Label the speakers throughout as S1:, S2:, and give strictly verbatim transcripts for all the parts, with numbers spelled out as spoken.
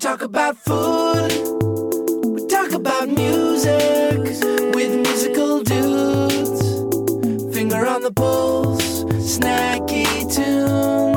S1: talk about food, we talk about music with musical dudes. Finger on the pulse, snacky tunes.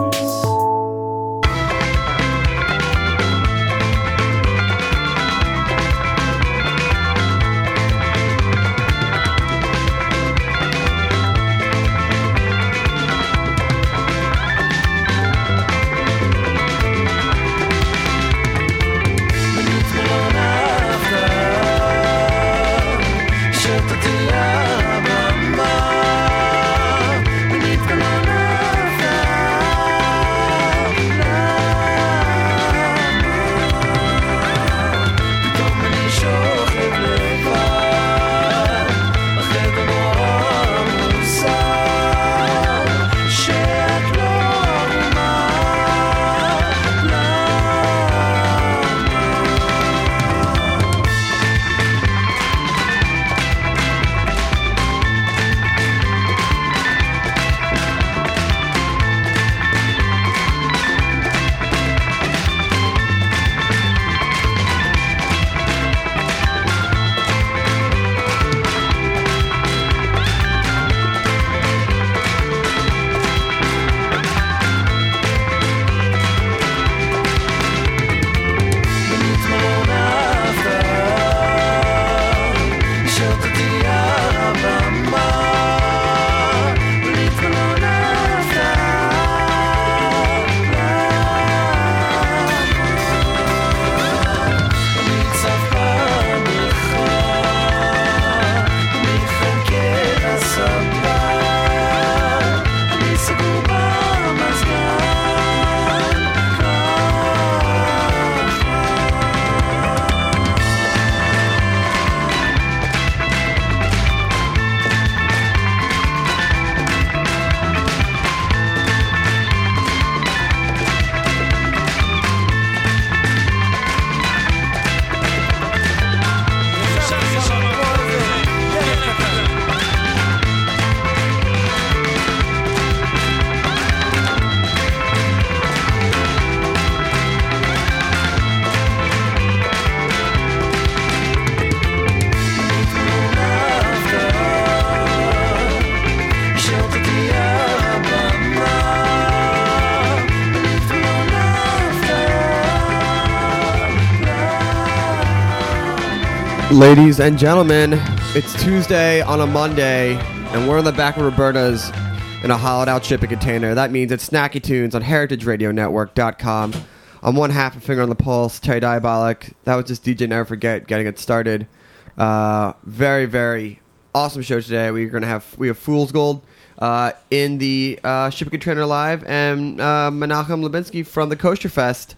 S2: Ladies and gentlemen, it's Tuesday on a Monday, and we're in the back of Roberta's in a hollowed-out shipping container. That means it's Snacky Tunes on heritage radio network dot com. I'm one half a finger on the pulse, Terry Diabolic. That was just D J Never Forget getting it started. Uh, very, very awesome show today. We're gonna have we have Fool's Gold uh, in the uh, shipping container live, and uh, Menachem Lubinsky from the Kosher Fest.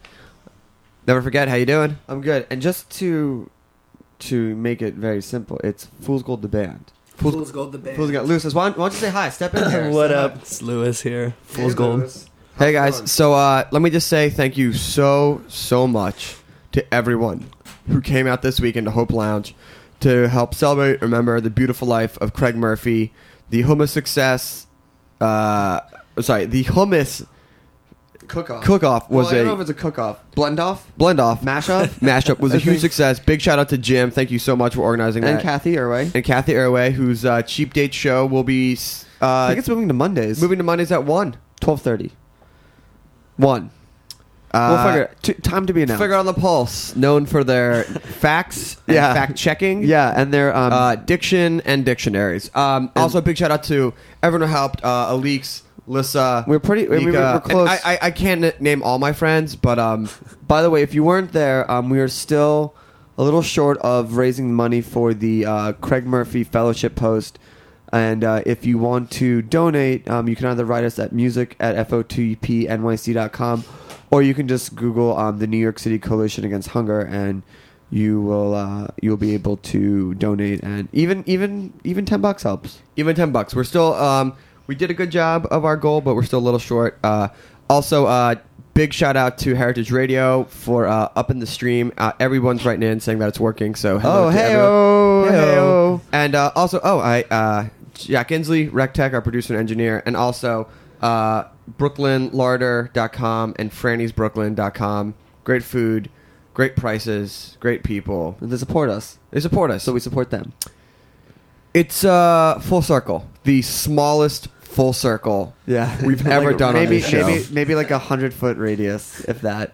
S2: Never Forget, how you doing?
S3: I'm good. And just to to make it very simple, it's Fool's Gold the band.
S1: Fool's, Fool's Gold the band.
S2: Fool's Gold. Lewis, why don't, why don't you say hi? Step in there.
S4: What
S2: Say
S4: up?
S2: hi.
S4: It's Lewis here. Fool's
S2: Hey,
S4: Gold.
S2: Lewis. Hey guys, so uh, let me just say thank you so, so much to everyone who came out this weekend to Hope Lounge to help celebrate, remember the beautiful life of Craig Murphy, the hummus success, uh, sorry, the hummus
S3: Cook-off.
S2: cook-off was
S3: well, I don't
S2: a
S3: know if it's a cook-off. Blend-off?
S2: blend-off.
S3: Mashup?
S2: Mashup was a
S3: I
S2: huge
S3: think-
S2: success. Big shout out to Jim. Thank you so much for organizing
S3: And
S2: that.
S3: Kathy Irway.
S2: and Kathy Airway, whose uh, Cheap Date show will be uh,
S3: I think it's moving to Mondays.
S2: moving to Mondays at one.
S3: twelve thirty.
S2: one. Uh,
S3: We'll figure it. T- time to be announced.
S2: Finger on the Pulse, known for their facts and
S3: Yeah.
S2: fact checking,
S3: Yeah, and they're... Um,
S2: uh, diction, and dictionaries. Um, also, a big shout out to everyone who helped, uh, Alix, Lissa,
S3: We're pretty- we- we-
S2: Mika,
S3: we're close.
S2: and I, I, I can't n- name all my friends, but um,
S3: by the way, if you weren't there, um, we are still a little short of raising money for the uh, Craig Murphy Fellowship Post. And uh, if you want to donate, um, you can either write us at music at F O T P N Y C dot com, or you can just Google um, the New York City Coalition Against Hunger, and you will uh, you'll be able to donate. And even even even ten bucks helps.
S2: even ten bucks. We're still, um, we did a good job of our goal, but we're still a little short. Uh, also, uh, big shout out to Heritage Radio for uh, up in the stream. Uh, everyone's writing in saying that it's working. So hello
S3: Oh,
S2: to
S3: hey-o,
S2: everyone.
S3: hey-o.
S2: And uh, also, oh, I uh, Jack Inslee, RecTech, our producer and engineer, and also uh, Brooklyn Larder dot com and Franny's Brooklyn dot com. Great food, great prices, great people.
S3: And they support us,
S2: They support us.
S3: so we support them.
S2: It's uh, Full Circle, the smallest Full Circle
S3: Yeah,
S2: we've ever done on
S3: maybe,
S2: this show.
S3: Maybe maybe like a hundred foot radius, if that.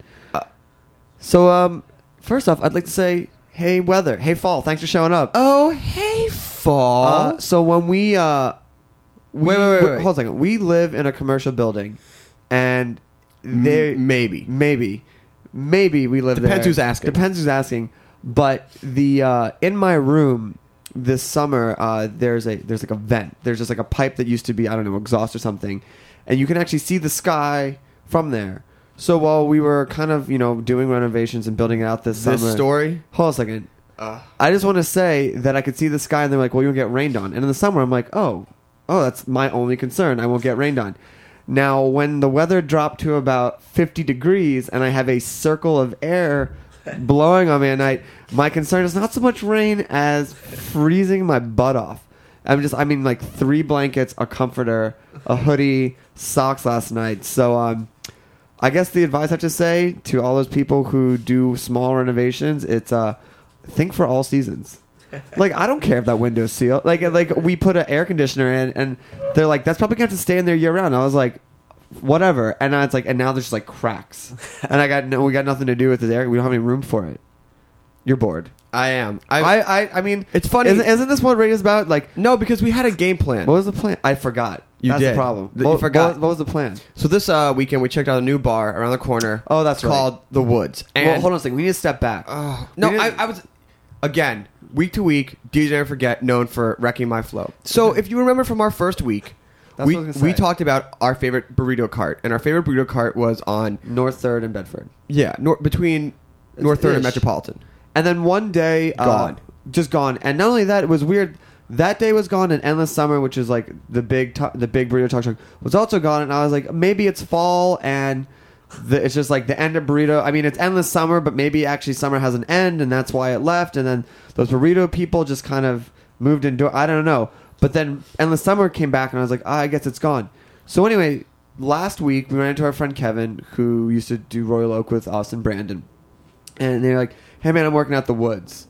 S3: So um, first off, I'd like to say, hey weather, hey fall, thanks for showing up.
S2: Oh, hey, Fall.
S3: Uh, so when we uh, we,
S2: Wait, wait, wait,
S3: we-
S2: wait.
S3: hold on a second. We live in a commercial building, and there
S2: M- maybe.
S3: maybe maybe we live
S2: Depends
S3: there.
S2: who's asking.
S3: Depends who's asking. But the uh, in my room this summer, uh, there's a there's like a vent. There's just like a pipe that used to be, I don't know, exhaust or something, and you can actually see the sky from there. So while we were kind of, you know, doing renovations and building it out this,
S2: This
S3: summer,
S2: story.
S3: hold on a second.
S2: Uh,
S3: I just want to say that I could see the sky, and they're like, "Well, you'll get rained on." And in the summer, I'm like, "Oh, oh, that's my only concern. I won't get rained on." Now, when the weather dropped to about fifty degrees, and I have a circle of air blowing on me at night, my concern is not so much rain as freezing my butt off. I'm just, I mean, like three blankets, a comforter, a hoodie, socks last night. So, um, I guess the advice I have to say to all those people who do small renovations, it's uh, think for all seasons. Like, I don't care if that window's sealed. Like, like we put an air conditioner in, and they're like, "That's probably gonna have to stay in there year round." I was like, "Whatever." And now it's like, and now there's just like cracks, and I got no, we got nothing to do with this air. We don't have any room for it. You're bored.
S2: I am.
S3: I,
S2: I,
S3: I, I mean,
S2: It's funny.
S3: Isn't, isn't this what radio's about? Like,
S2: no, because we had a game plan.
S3: what was the plan? I forgot.
S2: You
S3: That's
S2: did.
S3: the problem.
S2: Th- you
S3: what,
S2: forgot.
S3: What, what was the plan?
S2: So this uh, weekend we checked out a new bar around the corner.
S3: Oh, that's right.
S2: called The Woods. And
S3: well, hold on a second. We need to step back.
S2: Oh, no,
S3: We
S2: I,
S3: didn't-
S2: I was again week to week. D J Never Forget, known for wrecking my flow. So if you remember from our first week,
S3: That's
S2: we
S3: what I was gonna
S2: we
S3: say.
S2: talked about our favorite burrito cart, and our favorite burrito cart was on
S3: North Third and Bedford.
S2: yeah nor- between
S3: It's
S2: North Third and
S3: ish.
S2: Metropolitan.
S3: And then one day, uh,
S2: Gone.
S3: just gone. And not only that, it was weird. That day was gone, and Endless Summer, which is like the big, to- the big burrito talk show, was also gone. And I was like, maybe it's fall, and the, it's just like the end of burrito. I mean, it's Endless Summer, but maybe actually summer has an end, and that's why it left. And then those burrito people just kind of moved into. I don't know. But then Endless Summer came back, and I was like, ah, I guess it's gone. So anyway, last week we ran into our friend Kevin, who used to do Royal Oak with us and Brandon, and they're like, "Hey man, I'm working at the Woods."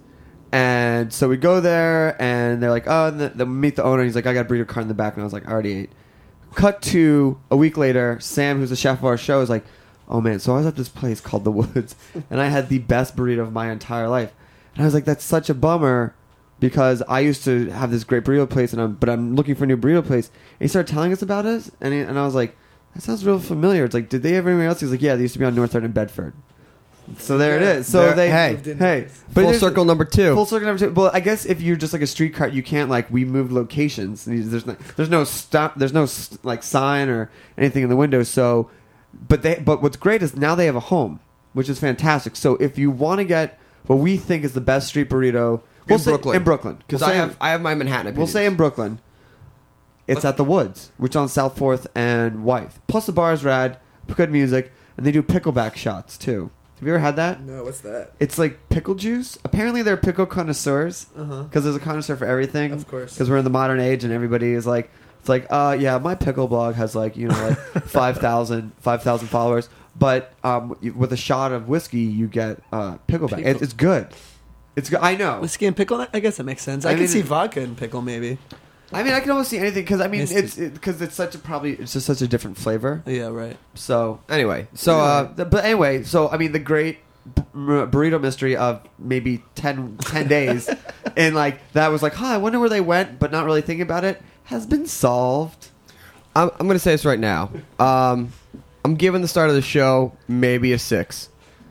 S3: And so we go there, and they're like, "Oh," and then then we meet the owner. He's like, "I got a burrito cart in the back," and I was like, "I already ate." Cut to a week later, Sam, who's the chef of our show, is like, "Oh man, so I was at this place called the Woods, and I had the best burrito of my entire life." And I was like, "That's such a bummer." Because I used to have this great burrito place, and I'm, but I'm looking for a new burrito place. And he started telling us about it, and, he, and I was like, that sounds real familiar. It's like, did they have anywhere else? He's like, yeah, they used to be on North Third and Bedford. So there it is. So
S2: There-
S3: they,
S2: hey.
S3: hey,
S2: Full
S3: there's-
S2: circle number two.
S3: Full circle number two. Well, I guess if you're just like a street cart, you can't like we moved locations. There's no, there's no stop. There's no like sign or anything in the window. So, but they, but what's great is now they have a home, which is fantastic. So if you want to get what we think is the best street burrito. We'll
S2: in
S3: say,
S2: Brooklyn.
S3: in Brooklyn,
S2: because
S3: We'll
S2: I
S3: say-
S2: have I have my Manhattan.
S3: We'll
S2: Opinions.
S3: say in Brooklyn. It's at the Woods, which is on South Fourth and Wythe. Plus the bar is rad, good music, and they do pickleback shots too. Have you ever had that?
S1: No, what's that?
S3: It's like pickle juice. Apparently they're pickle connoisseurs
S1: Uh huh.
S3: because there's a connoisseur for everything.
S1: Of course.
S3: Because we're in the modern age and everybody is like, it's like, uh, yeah, my pickle blog has like, you know, like five thousand followers. But um, you- with a shot of whiskey, you get uh, pickleback. It,
S1: Pickle.
S3: it's good. It's good. I know.
S1: Whiskey and pickle? I guess that makes sense. I,
S3: I
S1: can
S3: mean,
S1: see
S3: it-
S1: vodka and pickle maybe.
S3: I mean, I can almost see anything because I mean,
S1: Yes,
S3: it's because it's such a probably it's just such a different flavor.
S1: Yeah, right.
S3: So,
S2: Anyway, so
S3: uh,
S2: uh,
S3: th- but anyway, so I mean, the great b- r- burrito mystery of maybe ten, ten days, and like that was like, huh, I wonder where they went, but not really thinking about it, has been solved.
S2: I'm, I'm going to say this right now. Um, I'm giving the start of the show maybe a six.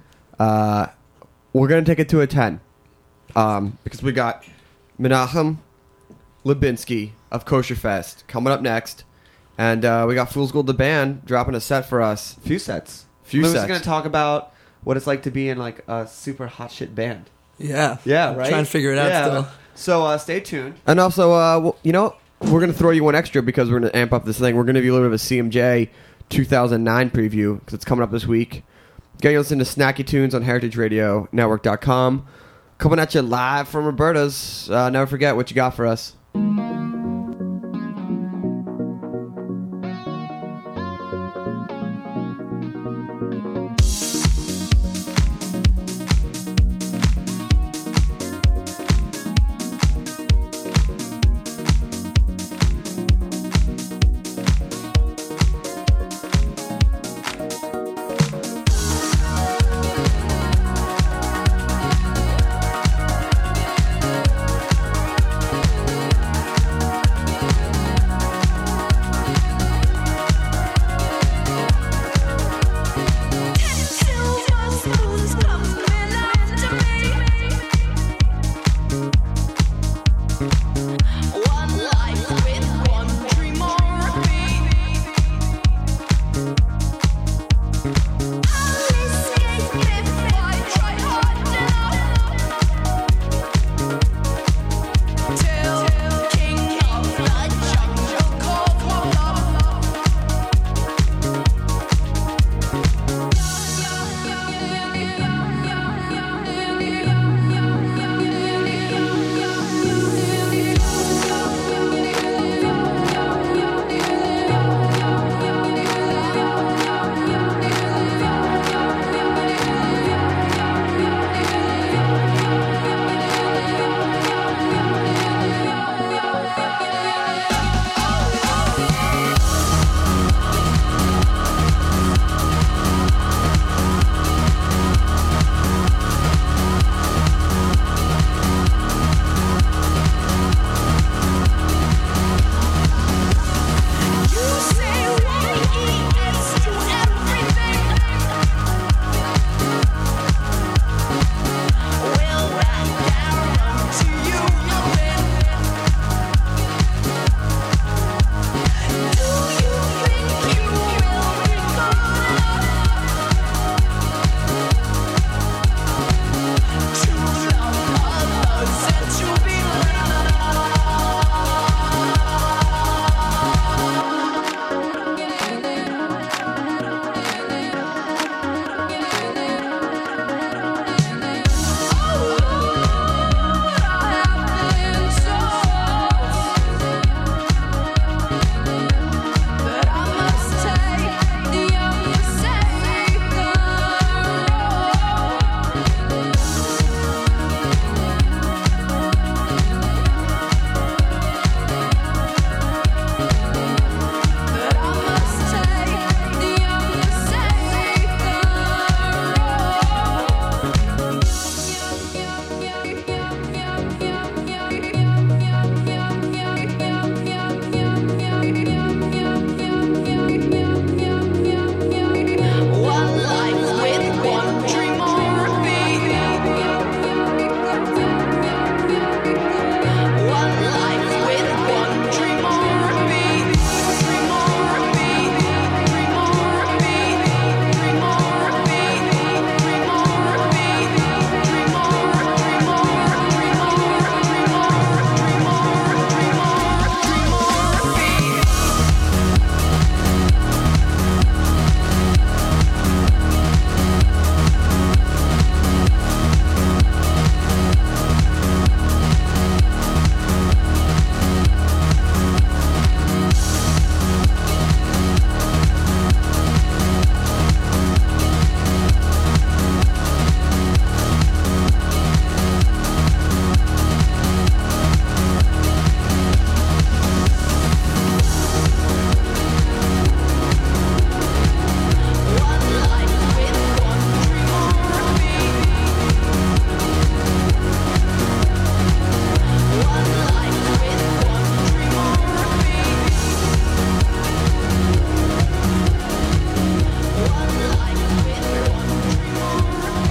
S2: Uh, we're going to take it to a ten. Um, because we got Menachem Lubinsky of Kosher Fest coming up next. And uh, we got Fool's Gold the Band dropping a set for us.
S3: Few sets.
S2: Few
S3: We're
S2: sets.
S3: just gonna talk about what it's like to be in like a super hot shit band.
S1: Yeah.
S3: Yeah,
S1: I'm
S3: right.
S1: Trying to figure it out
S3: Yeah.
S1: still.
S3: So uh, stay tuned.
S2: And also, uh, well, you know, we're going to throw you one extra because we're going to amp up this thing. We're going to be a little bit of a C M J two thousand nine preview because it's coming up this week. Get you listen to Snacky Tunes on heritage radio network dot com. Coming at you live from Roberta's. Uh, never forget what you got for us.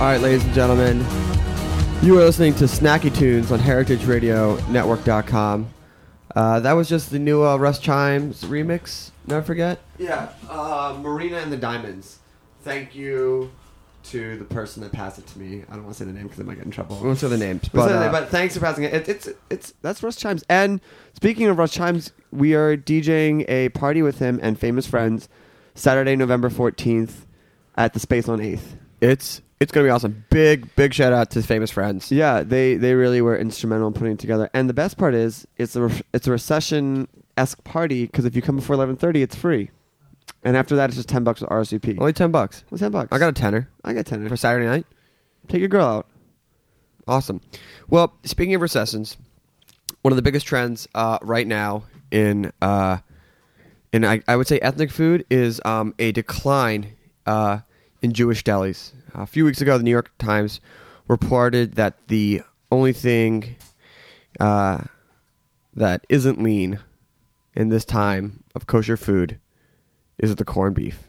S2: right, ladies and gentlemen, you are listening to Snacky Tunes on Heritage Radio Network dot com. Uh, that was just the new uh, Russ Chimes remix. Never forget. Yeah, uh, Marina and the Diamonds. Thank you to the person that passed it to me. I don't want to say the name because I might get in trouble. We won't say the names, but,
S3: But,
S2: uh,
S3: but thanks for passing it. it. It's it's that's Russ Chimes. And speaking of Russ Chimes, we are DJing a party with him and famous friends Saturday, November fourteenth at the Space on eighth.
S2: it's it's gonna be awesome. Big big shout out to famous friends.
S3: Yeah, they, they really were instrumental in putting it together. And the best part is it's a re- it's a recession-esque party because if you come before eleven thirty, it's free. And after that, it's just ten bucks with R S V P.
S2: Only ten bucks.
S3: Well, ten bucks.
S2: I got a tenner
S3: I got ten
S2: for Saturday night.
S3: Take your girl out.
S2: Awesome. Well, speaking of recessions, one of the biggest trends uh, right now in uh, in I, I would say ethnic food is um, a decline uh, in Jewish delis. A few weeks ago, the New York Times reported that the only thing uh, that isn't lean in this time of kosher food is the corned beef.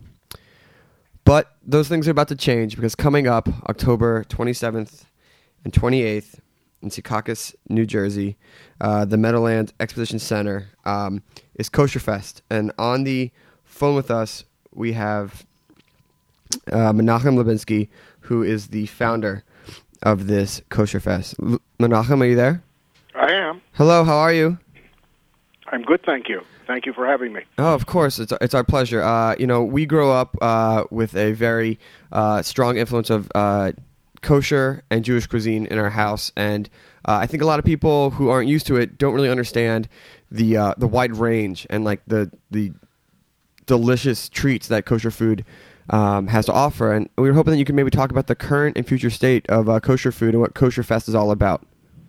S2: But those things are about to change because coming up October twenty-seventh and twenty-eighth in Secaucus, New Jersey, uh, the Meadowlands Exposition Center um, is Kosher Fest. And on the phone with us, we have uh, Menachem Lubinsky, who is the founder of this Kosher Fest. L- Menachem, are you there?
S4: I am.
S2: Hello, how are you?
S4: I'm good, thank you. Thank you for having me.
S2: Oh, of course. It's it's our pleasure. Uh, you know, we grew up uh, with a very uh, strong influence of uh, kosher and Jewish cuisine in our house, and uh, I think a lot of people who aren't used to it don't really understand the uh, the wide range and like the the delicious treats that kosher food um, has to offer. And we were hoping that you could maybe talk about the current and future state of uh, kosher food and what Kosher Fest is all about.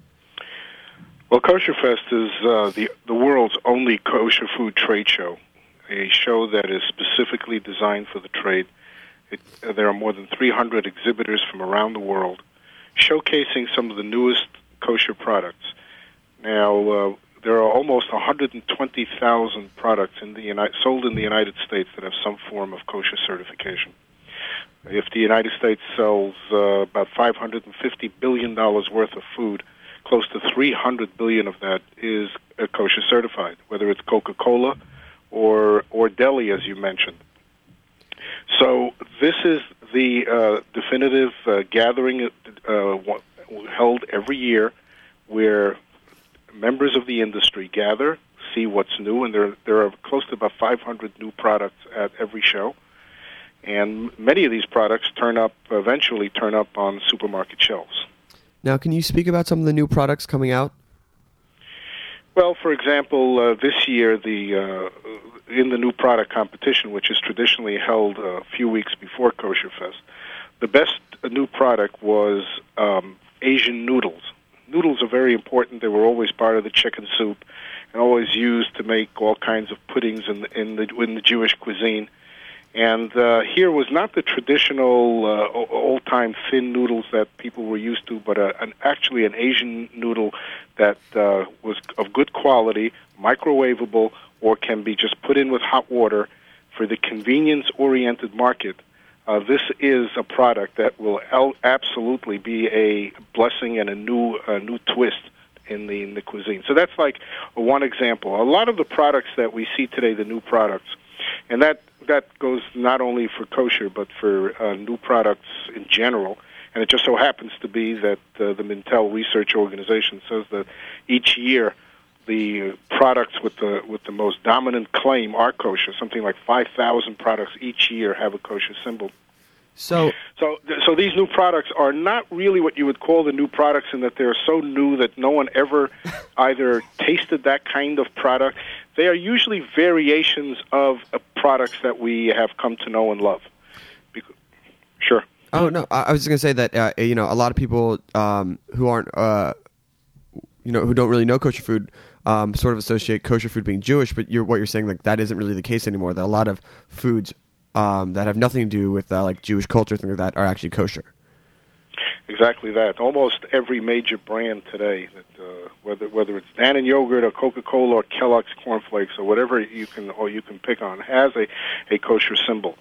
S4: Well, Kosher Fest is uh, the the world's only kosher food trade show, a show that is specifically designed for the trade. It, uh, there are more than three hundred exhibitors from around the world, showcasing some of the newest kosher products. Now, uh, there are almost one hundred twenty thousand products in the United, sold in the United States that have some form of kosher certification. If the United States sells uh, about five hundred fifty billion dollars worth of food, close to three hundred billion dollars of that is uh, kosher certified, whether it's Coca-Cola or or deli, as you mentioned. So this is the uh, definitive uh, gathering uh, held every year where members of the industry gather, see what's new, and there there are close to about five hundred new products at every show. And many of these products turn up, eventually turn up on supermarket shelves.
S2: Now, can you speak about some of the new products coming out?
S4: Well, for example, uh, this year, the uh, in the new product competition, which is traditionally held a few weeks before Kosher Fest, the best new product was um, Asian noodles. Noodles are very important. They were always part of the chicken soup and always used to make all kinds of puddings in the, in the, in the Jewish cuisine. And uh, here was not the traditional uh, old-time thin noodles that people were used to, but a, an, actually an Asian noodle that uh, was of good quality, microwavable, or can be just put in with hot water for the convenience-oriented market. Uh, this is a product that will el- absolutely be a blessing and a new uh, new twist in the, in the cuisine. So that's like one example. A lot of the products that we see today, the new products, and that that goes not only for kosher, but for uh, new products in general. And it just so happens to be that uh, the Mintel Research Organization says that each year the products with the with the most dominant claim are kosher. Something like five thousand products each year have a kosher symbol.
S2: So,
S4: So, so these new products are not really what you would call the new products in that they're so new that no one ever either tasted that kind of product. They are usually variations of uh, products that we have come to know and love. Because, sure.
S2: oh no, I, I was just gonna say that uh, you know a lot of people um, who aren't uh, you know who don't really know kosher food um, sort of associate kosher food being Jewish, but you're, what you're saying like that isn't really the case anymore. That a lot of foods um, that have nothing to do with uh, like Jewish culture, things like that, are actually kosher.
S4: Exactly that. Almost every major brand today, that, uh, whether whether it's Dannon yogurt or Coca-Cola or Kellogg's cornflakes or whatever you can or you can pick on, has a, a kosher symbol.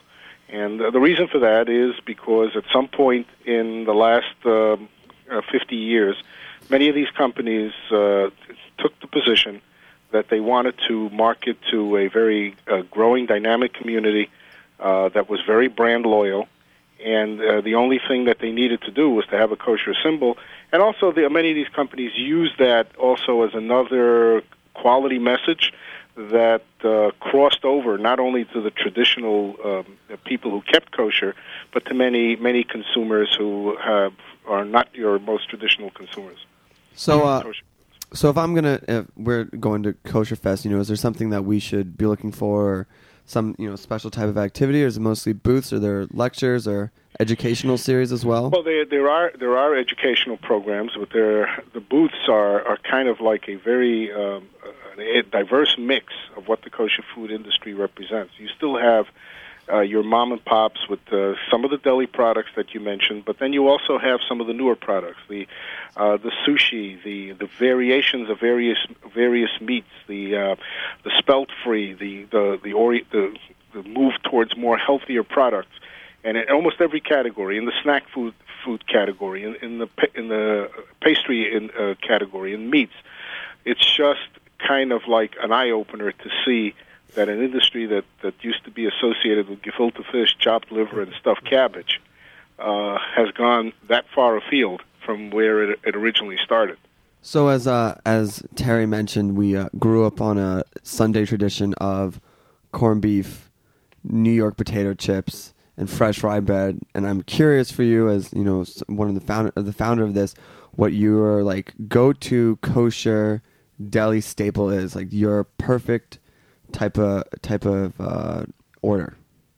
S4: And uh, the reason for that is because at some point in the last um, uh, fifty years, many of these companies uh, took the position that they wanted to market to a very uh, growing, dynamic community uh, that was very brand loyal, and uh, the only thing that they needed to do was to have a kosher symbol. And also, the, many of these companies use that also as another quality message that uh, crossed over not only to the traditional um, people who kept kosher, but to many, many consumers who have, are not your most traditional consumers.
S3: So, uh, so if I'm gonna, if we're going to Kosher Fest, you know, is there something that we should be looking for, or some, you know, special type of activity, or is it mostly booths, or there lectures, or educational series as well?
S4: Well, there there are there are educational programs, but there the booths are are kind of like a very um, a diverse mix of what the kosher food industry represents. You still have uh, your mom and pops with uh, some of the deli products that you mentioned, but then you also have some of the newer products, the uh, the sushi, the, the variations of various various meats, the uh, the spelt free, the the the, ori- the the move towards more healthier products, and in almost every category, in the snack food food category, in, in the in the pastry in, uh, category, in meats, it's just kind of like an eye-opener to see that an industry that, that used to be associated with gefilte fish, chopped liver, and stuffed cabbage uh, has gone that far afield from where it, it originally started.
S3: So as uh, as Terry mentioned, we uh, grew up on a Sunday tradition of corned beef, New York potato chips, and fresh rye bread. And I'm curious for you, as you know, one of the founder, the founder of this, what your like go-to kosher deli staple is, like your perfect type of type of uh, order.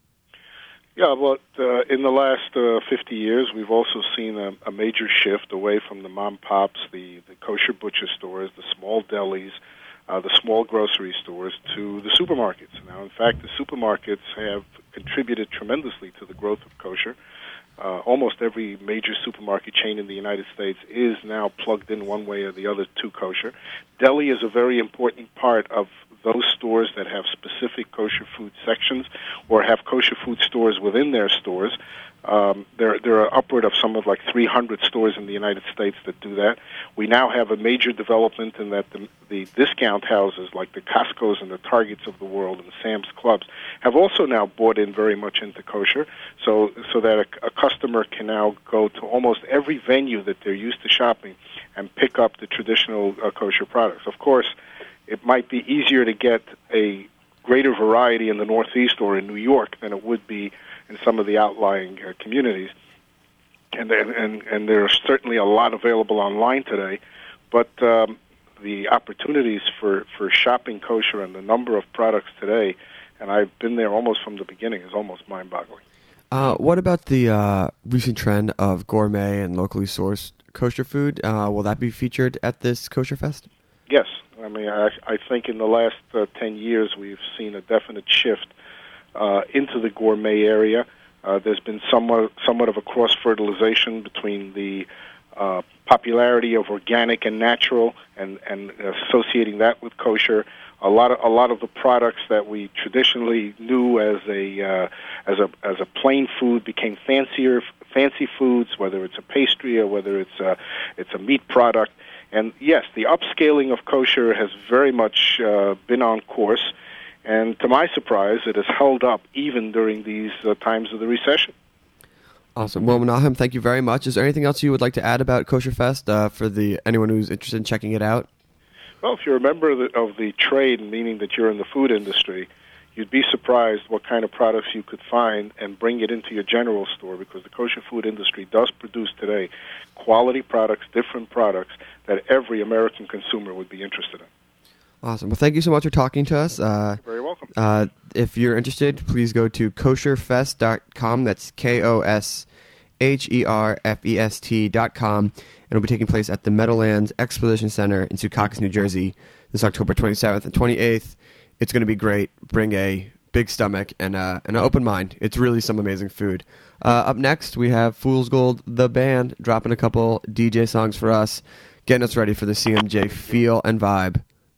S4: Yeah, well, uh, in the last uh, fifty years, we've also seen a, a major shift away from the mom pops, the, the kosher butcher stores, the small delis, uh, the small grocery stores, to the supermarkets. Now, in fact, the supermarkets have contributed tremendously to the growth of kosher. Uh, almost every major supermarket chain in the United States is now plugged in one way or the other to kosher. Deli is a very important part of those stores that have specific kosher food sections or have kosher food stores within their stores. Um, there, there are upward of some of like three hundred stores in the United States that do that. We now have a major development in that the, the discount houses like the Costco's and the Targets of the world and the Sam's Clubs have also now bought in very much into kosher, so so that a, a customer can now go to almost every venue that they're used to shopping and pick up the traditional uh, kosher products. Of course, it might be easier to get a greater variety in the Northeast or in New York than it would be in some of the outlying uh, communities. And, and and there are certainly a lot available online today, but um, the opportunities for, for shopping kosher and the number of products today, and I've been there almost from the beginning, is almost mind-boggling.
S2: Uh, what about the uh, recent trend of gourmet and locally sourced kosher food? Uh, will that be featured at this Kosher Fest?
S4: Yes. I mean, I, I think in the last uh, ten years we've seen a definite shift uh, into the gourmet area. Uh, there's been somewhat somewhat of a cross-fertilization between the uh, popularity of organic and natural and, and associating that with kosher. A lot of a lot of the products that we traditionally knew as a uh, as a as a plain food became fancier fancy foods, whether it's a pastry or whether it's a, it's a meat product. And yes, the upscaling of kosher has very much uh, been on course, and to my surprise, it has held up even during these uh, times of the recession.
S2: Awesome. Well, Menahem, thank you very much. Is there anything else you would like to add about Kosher Fest uh, for the anyone who's interested in checking it out?
S4: Well, if you're a member of the, of the trade, meaning that you're in the food industry, you'd be surprised what kind of products you could find and bring it into your general store, because the kosher food industry does produce today quality products, different products that every American consumer would be interested in.
S2: Awesome. Well, thank you so much for talking to us. Uh,
S4: You're very welcome.
S2: Uh, if you're interested, please go to kosher fest dot com. That's K O S H E R F E S T dot com. And it'll be taking place at the Meadowlands Exposition Center in Secaucus, New Jersey, this October twenty-seventh and twenty-eighth. It's going to be great. Bring a big stomach and uh, an open mind. It's really some amazing food. Uh, up next, we have Fool's Gold, the band, dropping a couple D J songs for us, getting us ready for the C M J feel and vibe.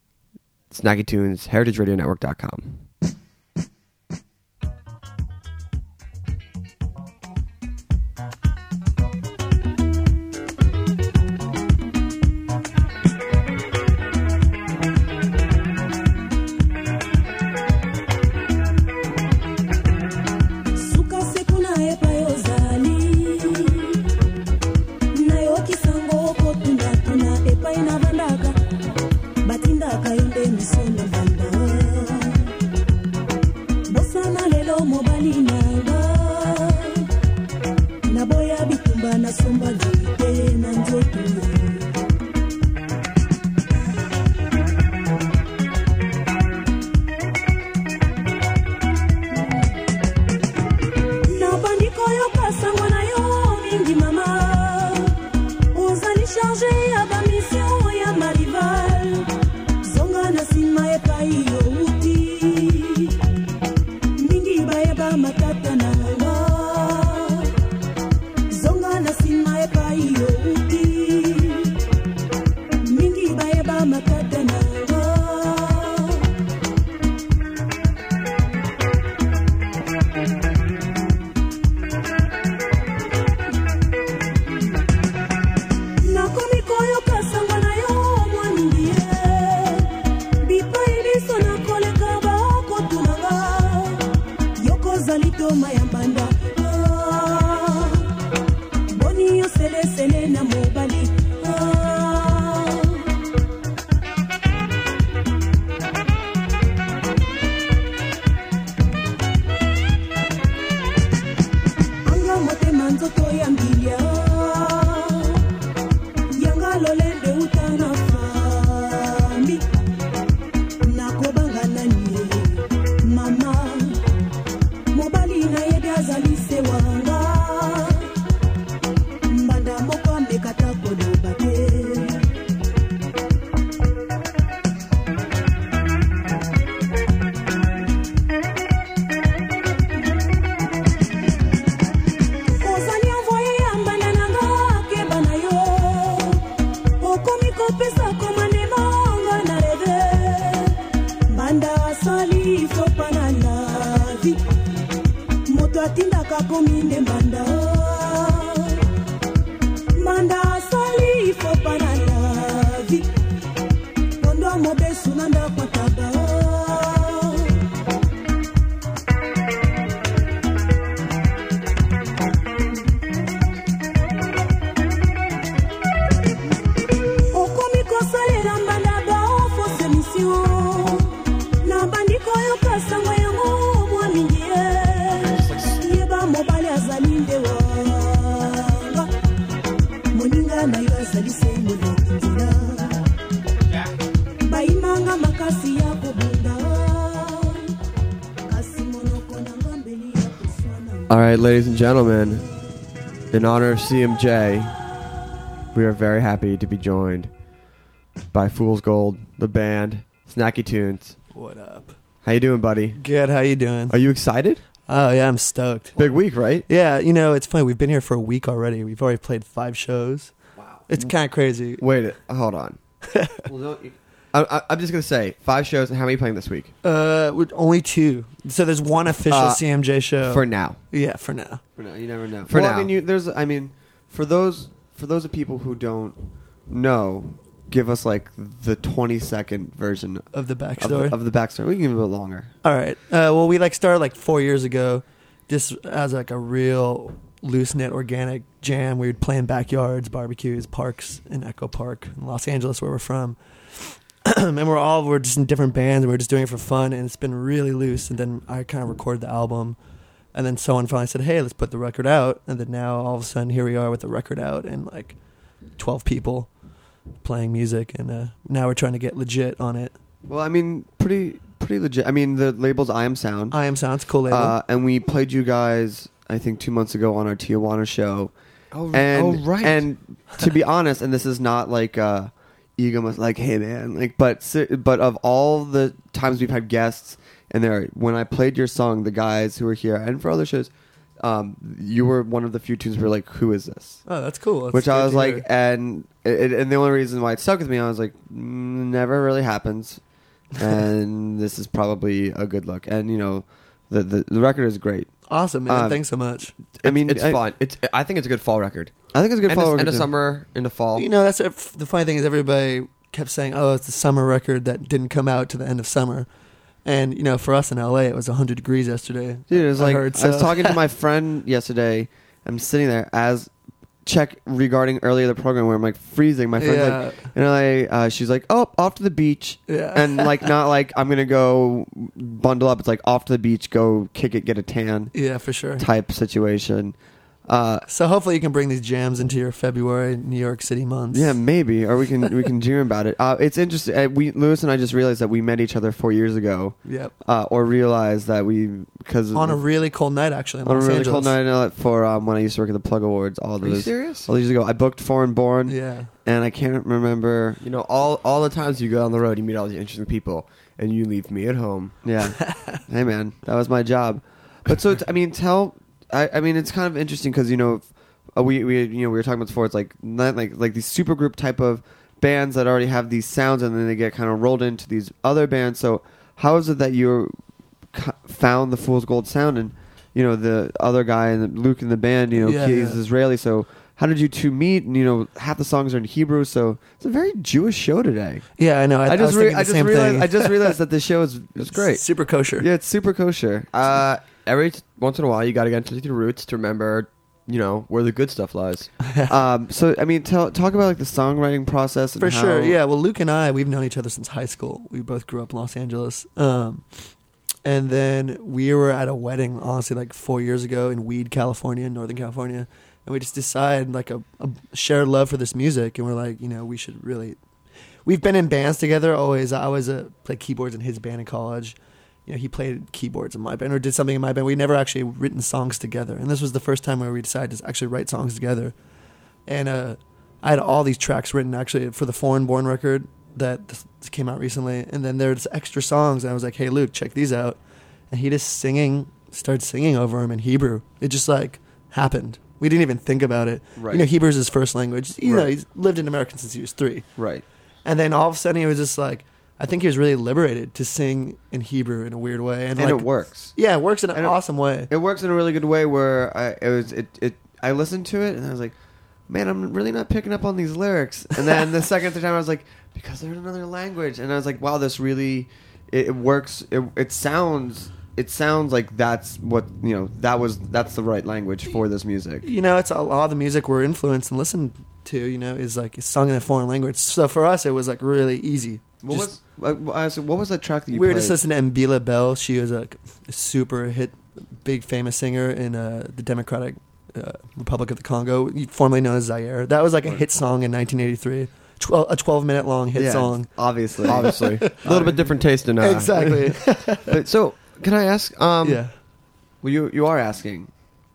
S2: Snacky Tunes, heritage radio network dot com.
S5: chargé à ba mission ya marival zonga na sima e pai yo uti mingi ba e ba matata na nga zonga na sima e pai yo uti mingi ba e ba matata na nga Mayambanda ah, boni yo sele sele na mobali ah. Anga mote manzoto ya mbilia yanga lolende utana fami nakobanga nani mama mobali na yede azali se wanga mbanda moko amekata koloba te ozali envoye ya mbanda nanga keba na yo okomi kopesa komanema nga na reve mbanda asali fopa na lavi moto atindaka kominde mbanda mbanda asali fopa na lavi pondo mobesu na ndako ataba okomi kosalela mbanda baofose mission na bandiko yo kasango yango mwa mingi yeba mobali azali nde wanga moninga na yo azali sengolo nzela baimanga makasi ya kobunda kasi monoko nanga mbeli ya koswana.
S2: All right, ladies and gentlemen, in honor of C M J, we are very happy to be joined by Fool's Gold, the band, Snacky Tunes.
S1: What up?
S2: How you doing, buddy?
S1: Good. How you doing?
S2: Are you excited?
S1: Oh yeah, I'm stoked.
S2: Big week, right?
S1: Yeah, you know it's funny. We've been here for a week already. We've already played five shows.
S2: Wow.
S1: It's kind of crazy.
S2: Wait, hold on. well, don't you, I, I, I'm just gonna say five shows. And how many playing this week?
S1: Uh, with only two. So there's one official
S2: Uh,
S1: C M J show
S2: For now.
S1: Yeah, for now.
S3: For now, you never know.
S2: For
S3: well,
S2: now.
S3: I mean, you, there's. I mean, for those for those of people who don't know, give us like the twenty second version
S1: Of the
S3: of,
S1: backstory.
S3: of the backstory. We can give it a bit longer.
S1: All right. Uh, well, we like started like four years ago, just as like a real loose knit organic jam. We would play in backyards, barbecues, parks in Echo Park in Los Angeles, where we're from. And we're all we're just in different bands, and we're just doing it for fun. And it's been really loose. And then I kind of recorded the album, and then someone finally said, "Hey, let's put the record out." And then now all of a sudden, here we are with the record out, and like twelve people playing music, and uh, now we're trying to get legit on it.
S3: Well, I mean, pretty pretty legit. I mean, the label's I Am Sound.
S1: I Am Sounds cool label.
S3: Uh, and we played you guys, I think, two months ago on our Tijuana show.
S2: Oh,
S3: And,
S2: oh, right.
S3: And to be honest, and this is not like uh, ego, must like, hey man, like, but si- but of all the times we've had guests, and there, when I played your song, the guys who were here, and for other shows, um, you were one of the few tunes who were like, who is this?
S1: Oh, that's cool. That's
S3: Which I
S1: good
S3: was
S1: to
S3: like,
S1: hear.
S3: and it, and the only reason why it stuck with me, I was like, mm, never really happens, and this is probably a good look. And you know, the the, the record is great.
S1: Awesome, man.
S3: um,
S1: Thanks so much.
S3: I mean,
S2: it's
S3: I,
S2: fun. It's. I think it's a good fall record.
S3: I think it's a good
S2: End
S3: follow.
S2: of, end of summer, into fall.
S1: You know, that's a, the funny thing is everybody kept saying, "Oh, it's the summer record that didn't come out to the end of summer," and you know, for us in L A, it was one hundred degrees yesterday.
S3: Dude, it was
S1: I
S3: like
S1: heard,
S3: I was
S1: so-
S3: talking to my friend yesterday. I'm sitting there as check regarding earlier the program where I'm like freezing. My friend's
S1: Yeah.
S3: like, and I, uh, she's like, oh, off to the beach,
S1: Yeah.
S3: and like not like I'm gonna go bundle up. It's like off to the beach, go kick it, get a tan
S1: Yeah, for sure.
S3: type situation. Uh,
S1: So hopefully you can bring these jams into your February New York City months.
S3: yeah, maybe, or we can we can dream about it. Uh, it's interesting. Uh, we Lewis and I just realized that we met each other four years ago,
S1: Yep.
S3: uh, or realized that we because
S1: On a really cold night, actually, in
S3: on a
S1: Los
S3: really
S1: Angeles.
S3: cold night uh, for um, when I used to work at the Plug Awards. All
S2: Are you
S3: those
S2: serious?
S3: all those years ago, I booked Foreign Born,
S1: Yeah.
S3: and I can't remember.
S2: You know, all all the times you go on the road, you meet all these interesting people, and you leave me at home.
S3: Yeah, hey man, that was my job. But so t- I mean, tell. I, I mean, it's kind of interesting because you know, uh, we we you know we were talking about before. It's like not like like these supergroup type of bands that already have these sounds, and then they get kind of rolled into these other bands. So how is it that you c- found the Fool's Gold sound, and you know the other guy and Luke in the band, you know,
S1: Yeah,
S3: he's
S1: yeah.
S3: Israeli. So how did you two meet? And you know, half the songs are in Hebrew, so it's a very Jewish show today.
S1: Yeah, I know. I,
S3: I,
S1: I
S3: just
S1: was
S3: re-
S1: thinking
S3: I
S1: the
S3: just
S1: same
S3: realized
S1: thing.
S3: I just realized that the show is
S2: It's great.
S1: Super kosher.
S3: yeah, it's super kosher.
S2: Uh, every t- once in a while, you got to get into your roots to remember, you know, where the good stuff lies.
S3: um, so I mean, tell, talk about like the songwriting process. And
S1: For
S3: how,
S1: sure, yeah. Well, Luke and I, we've known each other since high school. We both grew up in Los Angeles. Um, and then we were at a wedding, honestly, like four years ago in Weed, California, Northern California. And we just decided, like, a, a shared love for this music. And we're like, you know, we should really... We've been in bands together always. I was uh, played keyboards in his band in college. You know, he played keyboards in my band or did something in my band. We never actually written songs together. And this was the first time where we decided to actually write songs together. And uh, I had all these tracks written actually for the Foreign Born record that this came out recently. And then there's extra songs. And I was like, hey, Luke, check these out. And he just singing, started singing over them in Hebrew. It just like happened. We didn't even think about it.
S3: Right.
S1: You know, Hebrew is his first language. You know,
S3: Right.
S1: he's lived in America since he was three.
S3: Right.
S1: And then all of a sudden he was just like, I think he was really liberated to sing in Hebrew in a weird way. And,
S3: And
S1: like,
S3: it works.
S1: Yeah, it works in an
S3: And it-
S1: awesome way.
S3: It works in a really good way where I it was it, it I listened to it and I was like, man, I'm really not picking up on these lyrics. And then the second third time I was like, because they're in another language. And I was like, wow, this really it, it works. It, it sounds it sounds like that's what you know that was that's the right language for this music.
S1: You know, it's a lot of the music we're influenced and listened to, you know, is like it's sung in a foreign language. So for us, it was like really easy.
S3: What
S1: Just-
S3: was uh, I said, what was that track that you
S1: we were
S3: played?
S1: just listening to Mbila Bell. She was a, a super hit, big famous singer in uh, the Democratic uh, Republic of the Congo, formerly known as Zaire. That was like a hit song in nineteen eighty-three. Twelve, a twelve minute long hit
S3: yeah,
S1: song.
S3: obviously,
S2: Obviously, a little bit different taste in uh,
S1: Exactly.
S2: But so, can I ask? Um,
S1: yeah.
S3: Well, you you are asking.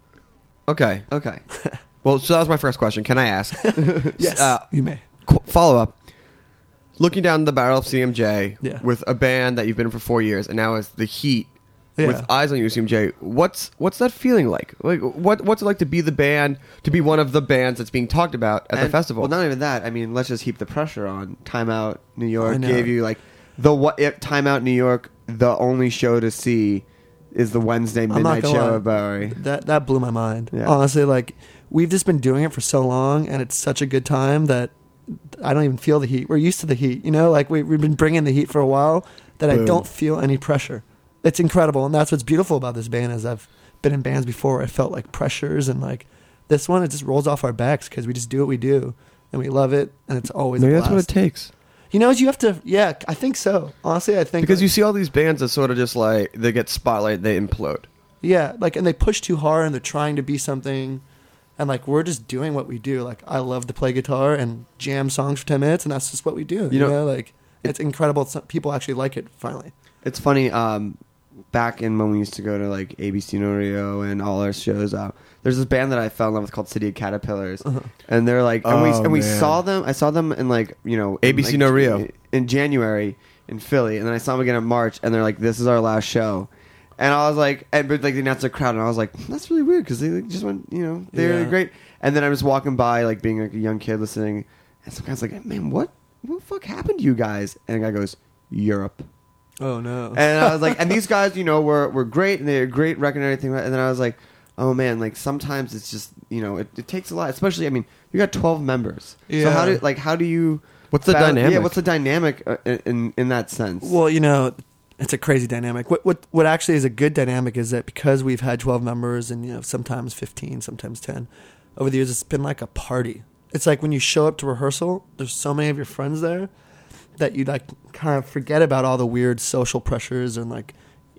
S2: Okay.
S3: Okay.
S2: Well, so that was my first question. Can I ask?
S1: Yes.
S2: Uh,
S1: you may.
S2: Qu- follow up. Looking down the barrel of C M J
S1: Yeah.
S2: with a band that you've been in for four years, and now it's the Heat
S1: Yeah.
S2: with Eyes on You, C M J. What's what's that feeling like? Like what what's it like to be the band, to be one of the bands that's being talked about at the
S3: And-
S2: festival?
S3: Well, not even that. I mean, let's just heap the pressure on. Time Out New
S1: I
S3: York
S1: know.
S3: gave you like the what? If Time Out New York, the only show to see is the Wednesday
S1: not
S3: midnight
S1: gonna
S3: show
S1: lie.
S3: at Bowery.
S1: That that blew my mind.
S3: Yeah.
S1: Honestly, like we've just been doing it for so long, and it's such a good time that I don't even feel the heat. We're used to the heat, you know. Like we, we've been bringing the heat for a while, that I
S2: Boom.
S1: don't feel any pressure. It's incredible, and that's what's beautiful about this band. Is I've been in bands before, where I felt like pressures, and like this one, it just rolls off our backs because we just do what we do, and we love it, and it's always
S2: Maybe
S1: a
S2: that's what it
S1: blast.
S2: takes.
S1: You know, you have to. Yeah, I think so. Honestly, I think
S2: Because
S1: like,
S2: you see all these bands that sort of just like they get spotlight, they implode.
S1: Yeah, like, and they push too hard, and they're trying to be something, and like we're just doing what we do. Like I love to play guitar and jam songs for ten minutes, and that's just what we do. You,
S3: You know,
S1: know, like it's incredible. Some people actually like it. Finally,
S3: It's funny. Um, back in when we used to go to like A B C No Rio and all our shows, uh, there's this band that I fell in love with called City of Caterpillars,
S1: Uh-huh.
S3: and they're like, and we
S2: Oh,
S3: and we
S2: man.
S3: saw them. I saw them in like you know
S2: A
S3: in,
S2: B C
S3: like,
S2: No Rio.
S3: in January in Philly, and then I saw them again in March, and they're like, "This is our last show." And I was like, and but like they announced the crowd, and I was like, that's really weird because they like, just went, you know, they're
S1: Yeah.
S3: really great. And then I was walking by, like being like a young kid listening, and some guy's like, man, what, what the fuck happened to you guys? And the guy goes, Europe.
S1: oh no,
S3: And I was like, and these guys, you know, were were great, and they had a great record and everything. And then I was like, oh man, like sometimes it's just, you know, it, it takes a lot. Especially, I mean, you got twelve members. So how
S1: Yeah.
S3: do like how do you?
S2: What's the
S3: val-
S2: dynamic?
S3: Yeah, what's the dynamic uh, in in that sense?
S1: well, you know, it's a crazy dynamic. What what what actually is a good dynamic is that because we've had twelve members and you know sometimes fifteen, sometimes ten, over the years it's been like a party. It's like when you show up to rehearsal, there's so many of your friends there that you like kind of forget about all the weird social pressures and like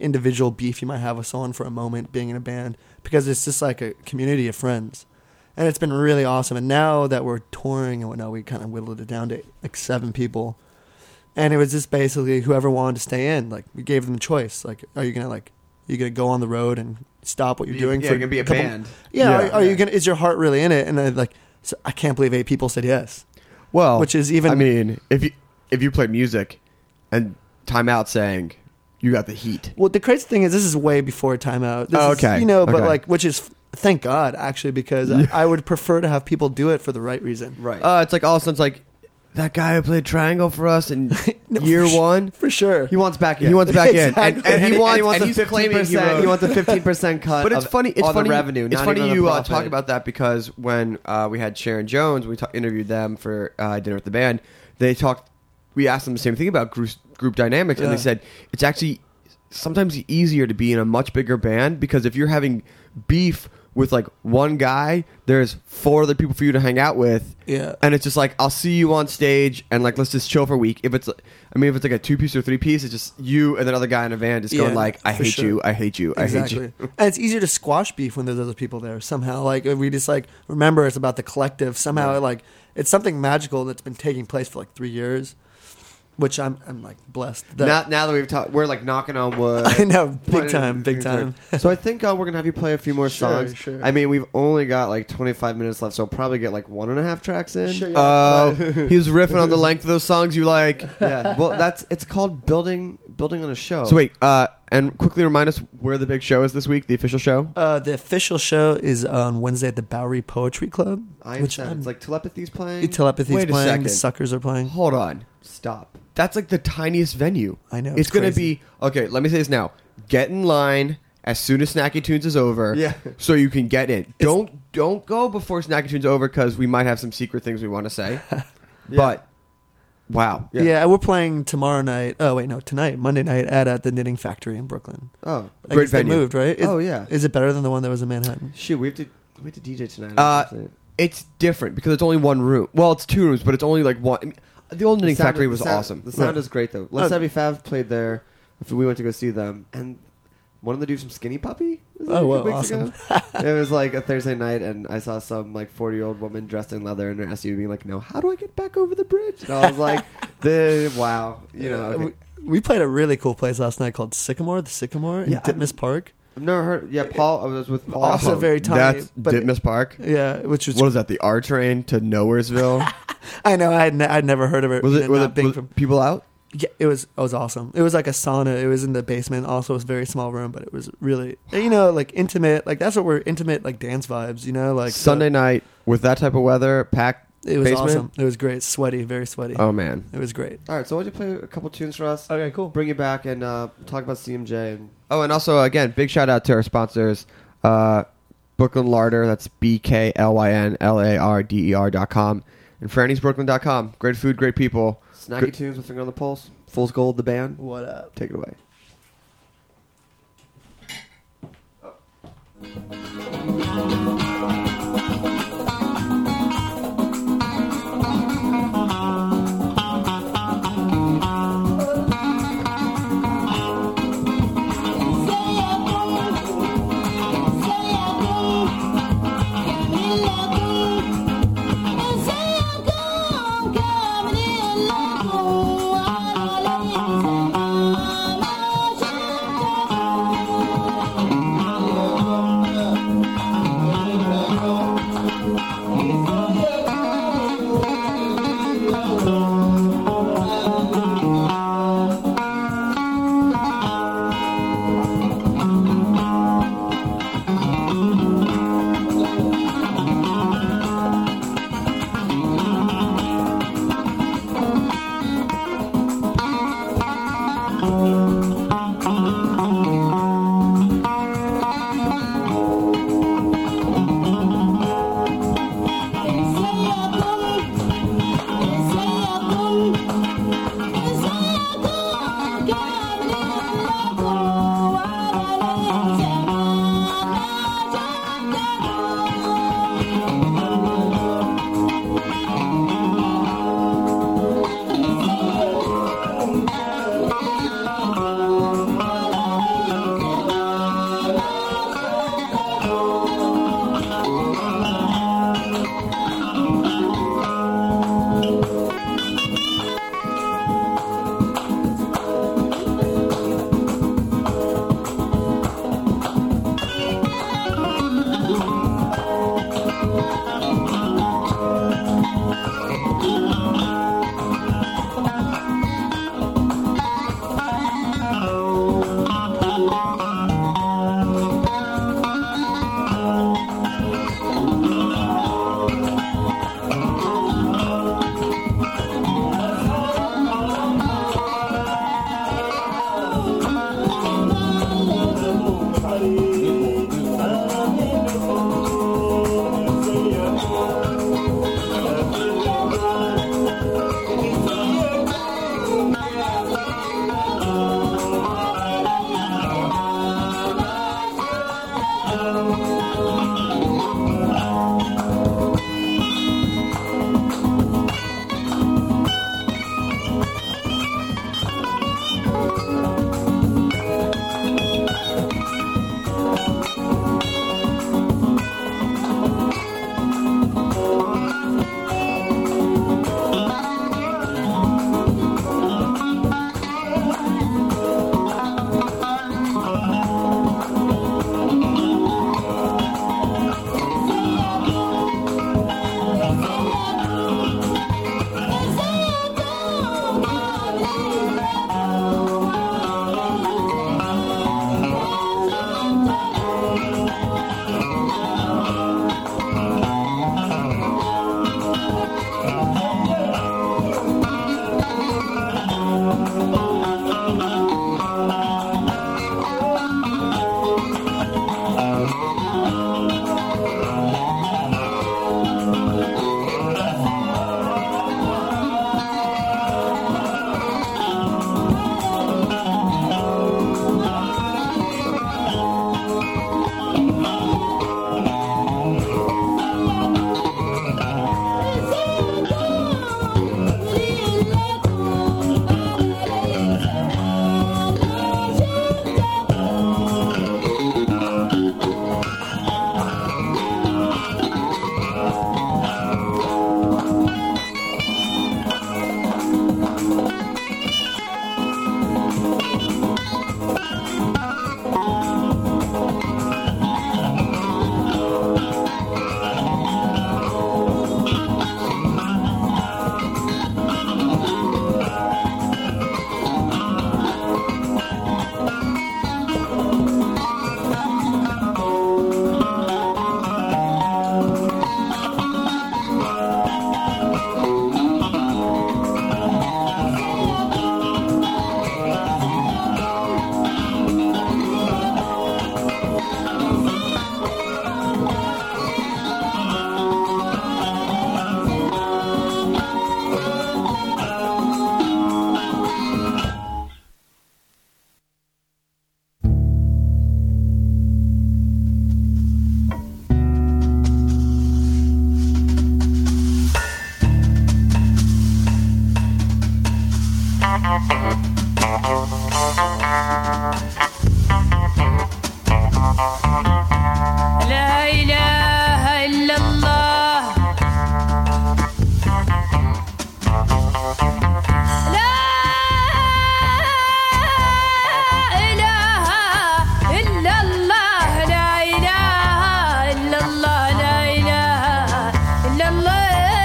S1: individual beef you might have with someone for a moment being in a band, because it's just like a community of friends. And it's been really awesome. And now that we're touring and whatnot, we kind of whittled it down to like seven people. And it was just basically whoever wanted to stay in. Like, we gave them a choice. Like, are you going to like, are you going to go on the road and stop what you're
S2: Be-
S1: doing?
S2: yeah,
S1: for
S2: you're gonna be a
S1: couple-
S2: band.
S1: Yeah.
S2: Yeah.
S1: Are, are you going to, is your heart really in it? And then like, so I can't believe eight people said yes.
S2: Well,
S1: Which is even-
S2: I mean, if you if you played music and Time Out saying you got the heat.
S1: Well, the crazy thing is, this is way before timeout. This
S2: Oh,
S1: is,
S2: okay.
S1: you know, but
S2: Okay.
S1: like, which is thank God actually, because I, I would prefer to have people do it for the right reason.
S3: Right.
S2: Uh, it's like all of a sudden it's like that guy who played Triangle for us in
S1: No,
S2: year
S1: for su-
S2: one.
S1: for sure.
S3: he wants back in.
S2: He wants back in,
S1: Exactly.
S2: and, and he
S3: And
S2: wants,
S3: he wants
S2: and
S3: a
S2: he's
S3: fifteen
S2: claiming he
S3: percent.
S2: wrote-
S3: He wants a fifteen percent cut.
S2: But it's
S3: of-
S2: funny. It's
S3: on
S2: funny.
S3: the revenue.
S2: It's
S3: not
S2: funny
S3: even on
S2: you
S3: the
S2: uh,
S3: profit.
S2: talk about that, because when uh, we had Sharon Jones, we ta- interviewed them for uh, dinner with the band. They talked. We asked them the same thing about group, group dynamics, and
S1: Yeah.
S2: they said it's actually sometimes easier to be in a much bigger band, because if you're having beef with like one guy, there's four other people for you to hang out with.
S1: Yeah.
S2: And it's just like, I'll see you on stage and like, let's just chill for a week. If it's, I mean, if it's like a two piece or three piece, it's just you and another guy in a van just going
S1: Yeah,
S2: like, I
S1: for
S2: hate
S1: sure.
S2: you, I hate you, I hate
S1: Exactly.
S2: you.
S1: And it's easier to squash beef when there's other people there somehow. Like, we just like remember it's about the collective. Somehow, like, it's something magical that's been taking place for like three years, which I'm I'm like blessed. That,
S3: Now, now that we've talked, we're like knocking on wood.
S1: I know, big
S3: Pointing
S1: time, big
S3: fingers.
S1: time.
S3: So I think uh, we're gonna have you play a few more
S1: Sure,
S3: songs.
S1: sure.
S3: I mean, we've only got like twenty-five minutes left, so we'll probably get like one and a half tracks in.
S1: Sure, yeah.
S2: Oh, he was riffing on the length of those songs you like.
S3: Yeah. Well, that's it's called building building on a show.
S2: So wait, uh, and quickly remind us where the big show is this week, the official show.
S1: Uh, the official show is on Wednesday at the Bowery Poetry Club.
S3: I
S1: which
S3: understand.
S1: I'm-
S3: It's like telepathy's playing.
S1: Telepathy's
S2: Wait a
S1: playing.
S2: second.
S1: The Suckers are playing.
S2: Hold on.
S3: Stop.
S2: That's like the tiniest venue.
S1: I know,
S2: It's,
S1: it's
S2: going to
S1: crazy.
S2: be, okay, let me say this now. Get in line as soon as Snacky Tunes is over.
S3: Yeah.
S2: So you can get in. Don't don't go before Snacky Tunes is over, because we might have some secret things we want to say. But, wow.
S3: Yeah.
S1: Yeah. we're playing tomorrow night. Oh wait, no, tonight, Monday night at uh, the Knitting Factory in Brooklyn.
S3: Oh,
S1: I
S2: Great
S1: guess they
S2: venue.
S1: moved, right? Is,
S3: Oh, yeah.
S1: Is it better than the one that was in Manhattan?
S3: shoot, we have to we have to D J tonight.
S2: Uh, It's different because it's only one room. Well, it's two rooms, but it's only like one. I mean, the old Knitting
S3: The sound-
S2: Factory
S3: the
S2: was
S3: sound-
S2: awesome.
S3: The sound
S1: Right.
S3: is great though. Let's
S1: Oh.
S3: Have Fav played there. If we went to go see them, and one of the dudes from Skinny Puppy. Was there
S1: Oh,
S3: a
S1: well,
S3: couple weeks
S1: awesome.
S3: ago? It was like a Thursday night, and I saw some like forty year old woman dressed in leather in her S U V, being like, "No, how do I get back over the bridge?" And I was like, "The wow, you know."
S1: Uh,
S3: okay.
S1: we, we played a really cool place last night called Sycamore, the Sycamore in
S3: Yeah, I'm-
S1: Titmus Park.
S3: I've never heard. Yeah, Paul. I was with Paul.
S1: Also very tiny.
S2: That's
S1: but
S2: Ditmas Park.
S1: yeah, which was
S2: What is that? The R train to Nowheresville?
S1: I know I had ne- I'd never heard of it.
S2: Was it?
S1: not
S2: Was it
S1: being
S2: was
S1: from-
S2: people out?
S1: Yeah, it was. It was awesome. It was like a sauna. It was in the basement. Also, it was a very small room, but it was really, you know, like intimate. Like that's what we're intimate, like dance vibes. You know, like
S2: Sunday night with that type of weather, packed.
S1: It was
S2: basement?
S1: awesome. It was great. Sweaty, very sweaty.
S2: Oh man.
S1: It was great.
S3: All right, so why don't you play a couple tunes for us?
S1: Okay, cool.
S3: Bring you back and uh, talk about C M J. And
S2: Oh, and also again, big shout out to our sponsors, uh, Brooklyn Larder. That's B K L Y N L A R D E R dot com, and Franny's Brooklyn dot com. Great food, great people.
S3: Snacky
S2: Good-
S3: tunes with Finger on the Pulse. Fool's Gold, the band.
S1: What up?
S3: Take it away.
S5: Say
S6: لا إله إلا الله لا إله إلا الله لا إله إلا الله لا إله إلا الله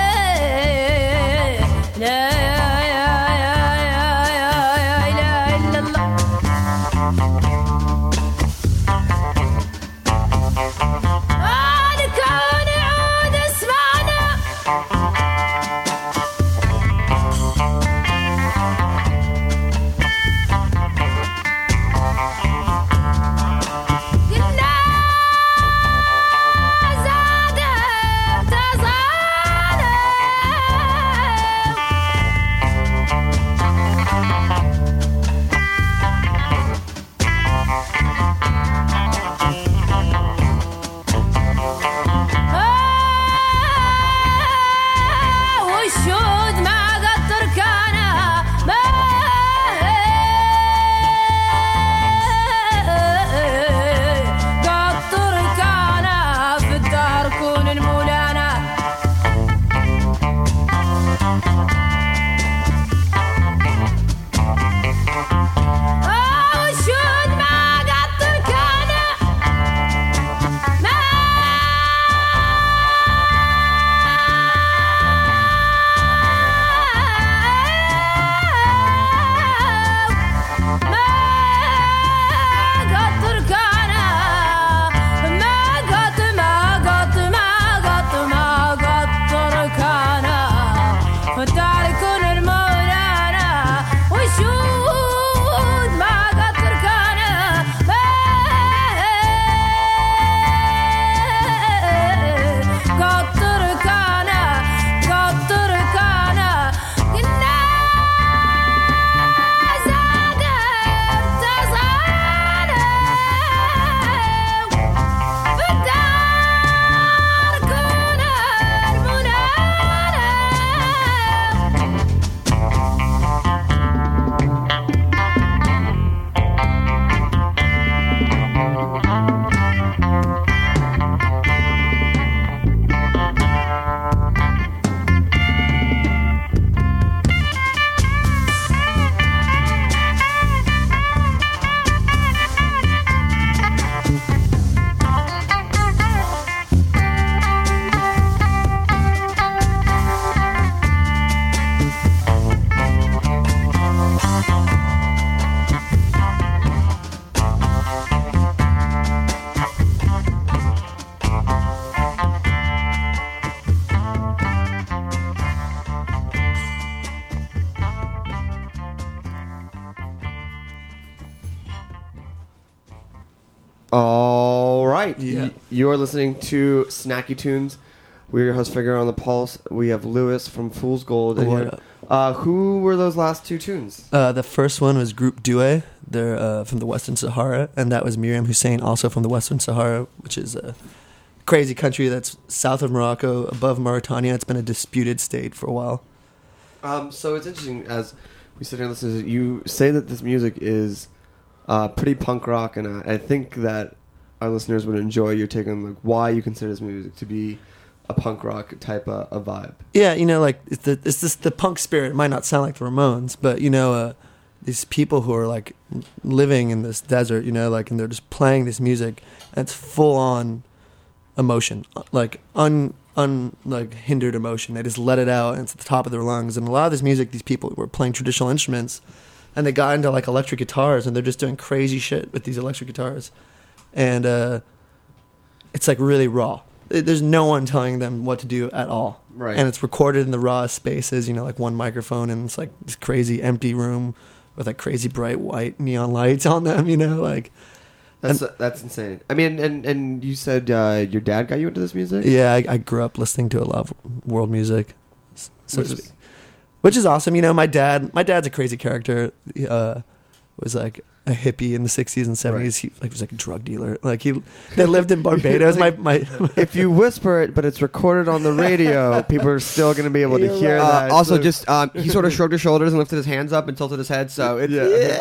S6: لا إله إلا الله عاد كون عود اسمعنا قلنا زاد تصانا والشود ما قد تركانا ما قد تركانا في الدار كون المولانا والشود ما قد تركانا ما ما قد تركانا ما قد ما قد ما قد ما قد تركانا فتاركون المولانا وشود ما قد تركانا ما قد تركانا قد تركانا قلنا زاد تصانا في الدار كون المنانا
S2: All right.
S1: Yeah.
S2: Y- You're listening to Snacky Tunes. We're your host figure on the pulse. We have Lewis from Fool's Gold. in
S1: What
S2: here.
S1: up?
S2: Uh, who were those last two tunes?
S1: Uh, the first one was Group Douay. They're uh, from the Western Sahara, and that was Miriam Hussein, also from the Western Sahara, which is a crazy country that's south of Morocco, above Mauritania. It's been a disputed state for a while.
S2: Um, so it's interesting as we sit here and listen to this, you say that this music is uh, pretty punk rock, and I, I think that our listeners would enjoy your take on like why you consider this music to be a punk rock type of a vibe.
S1: Yeah, you know, like it's, the, it's this the punk spirit. It might not sound like the Ramones, but you know, uh, these people who are like living in this desert, you know, like, and they're just playing this music, and it's full on emotion, like un un like hindered emotion. They just let it out, and it's at the top of their lungs. And a lot of this music, these people were playing traditional instruments, and they got into like electric guitars, and they're just doing crazy shit with these electric guitars, and uh, it's like really raw. There's no one telling them what to do at all.
S2: Right.
S1: And it's recorded in the rawest spaces, you know, like one microphone, and it's like this crazy empty room with like crazy bright white neon lights on them, you know, like.
S2: That's that's insane. I mean, and and you said uh, your dad got you into this music?
S1: Yeah, I, I grew up listening to a lot of world music, so
S2: Which
S1: to
S2: is-
S1: speak. Which is awesome. You know, my dad, my dad's a crazy character. He, uh, was like a hippie in the sixties and seventies. He like was like a drug dealer. Like he, they lived in Barbados. my my.
S3: If you whisper it, but it's recorded on the radio, people are still going to be able to
S1: You're
S3: hear
S1: right.
S3: that.
S2: Uh, also,
S3: So-
S2: just um, he sort of shrugged his shoulders and lifted his hands up and tilted his head. So it's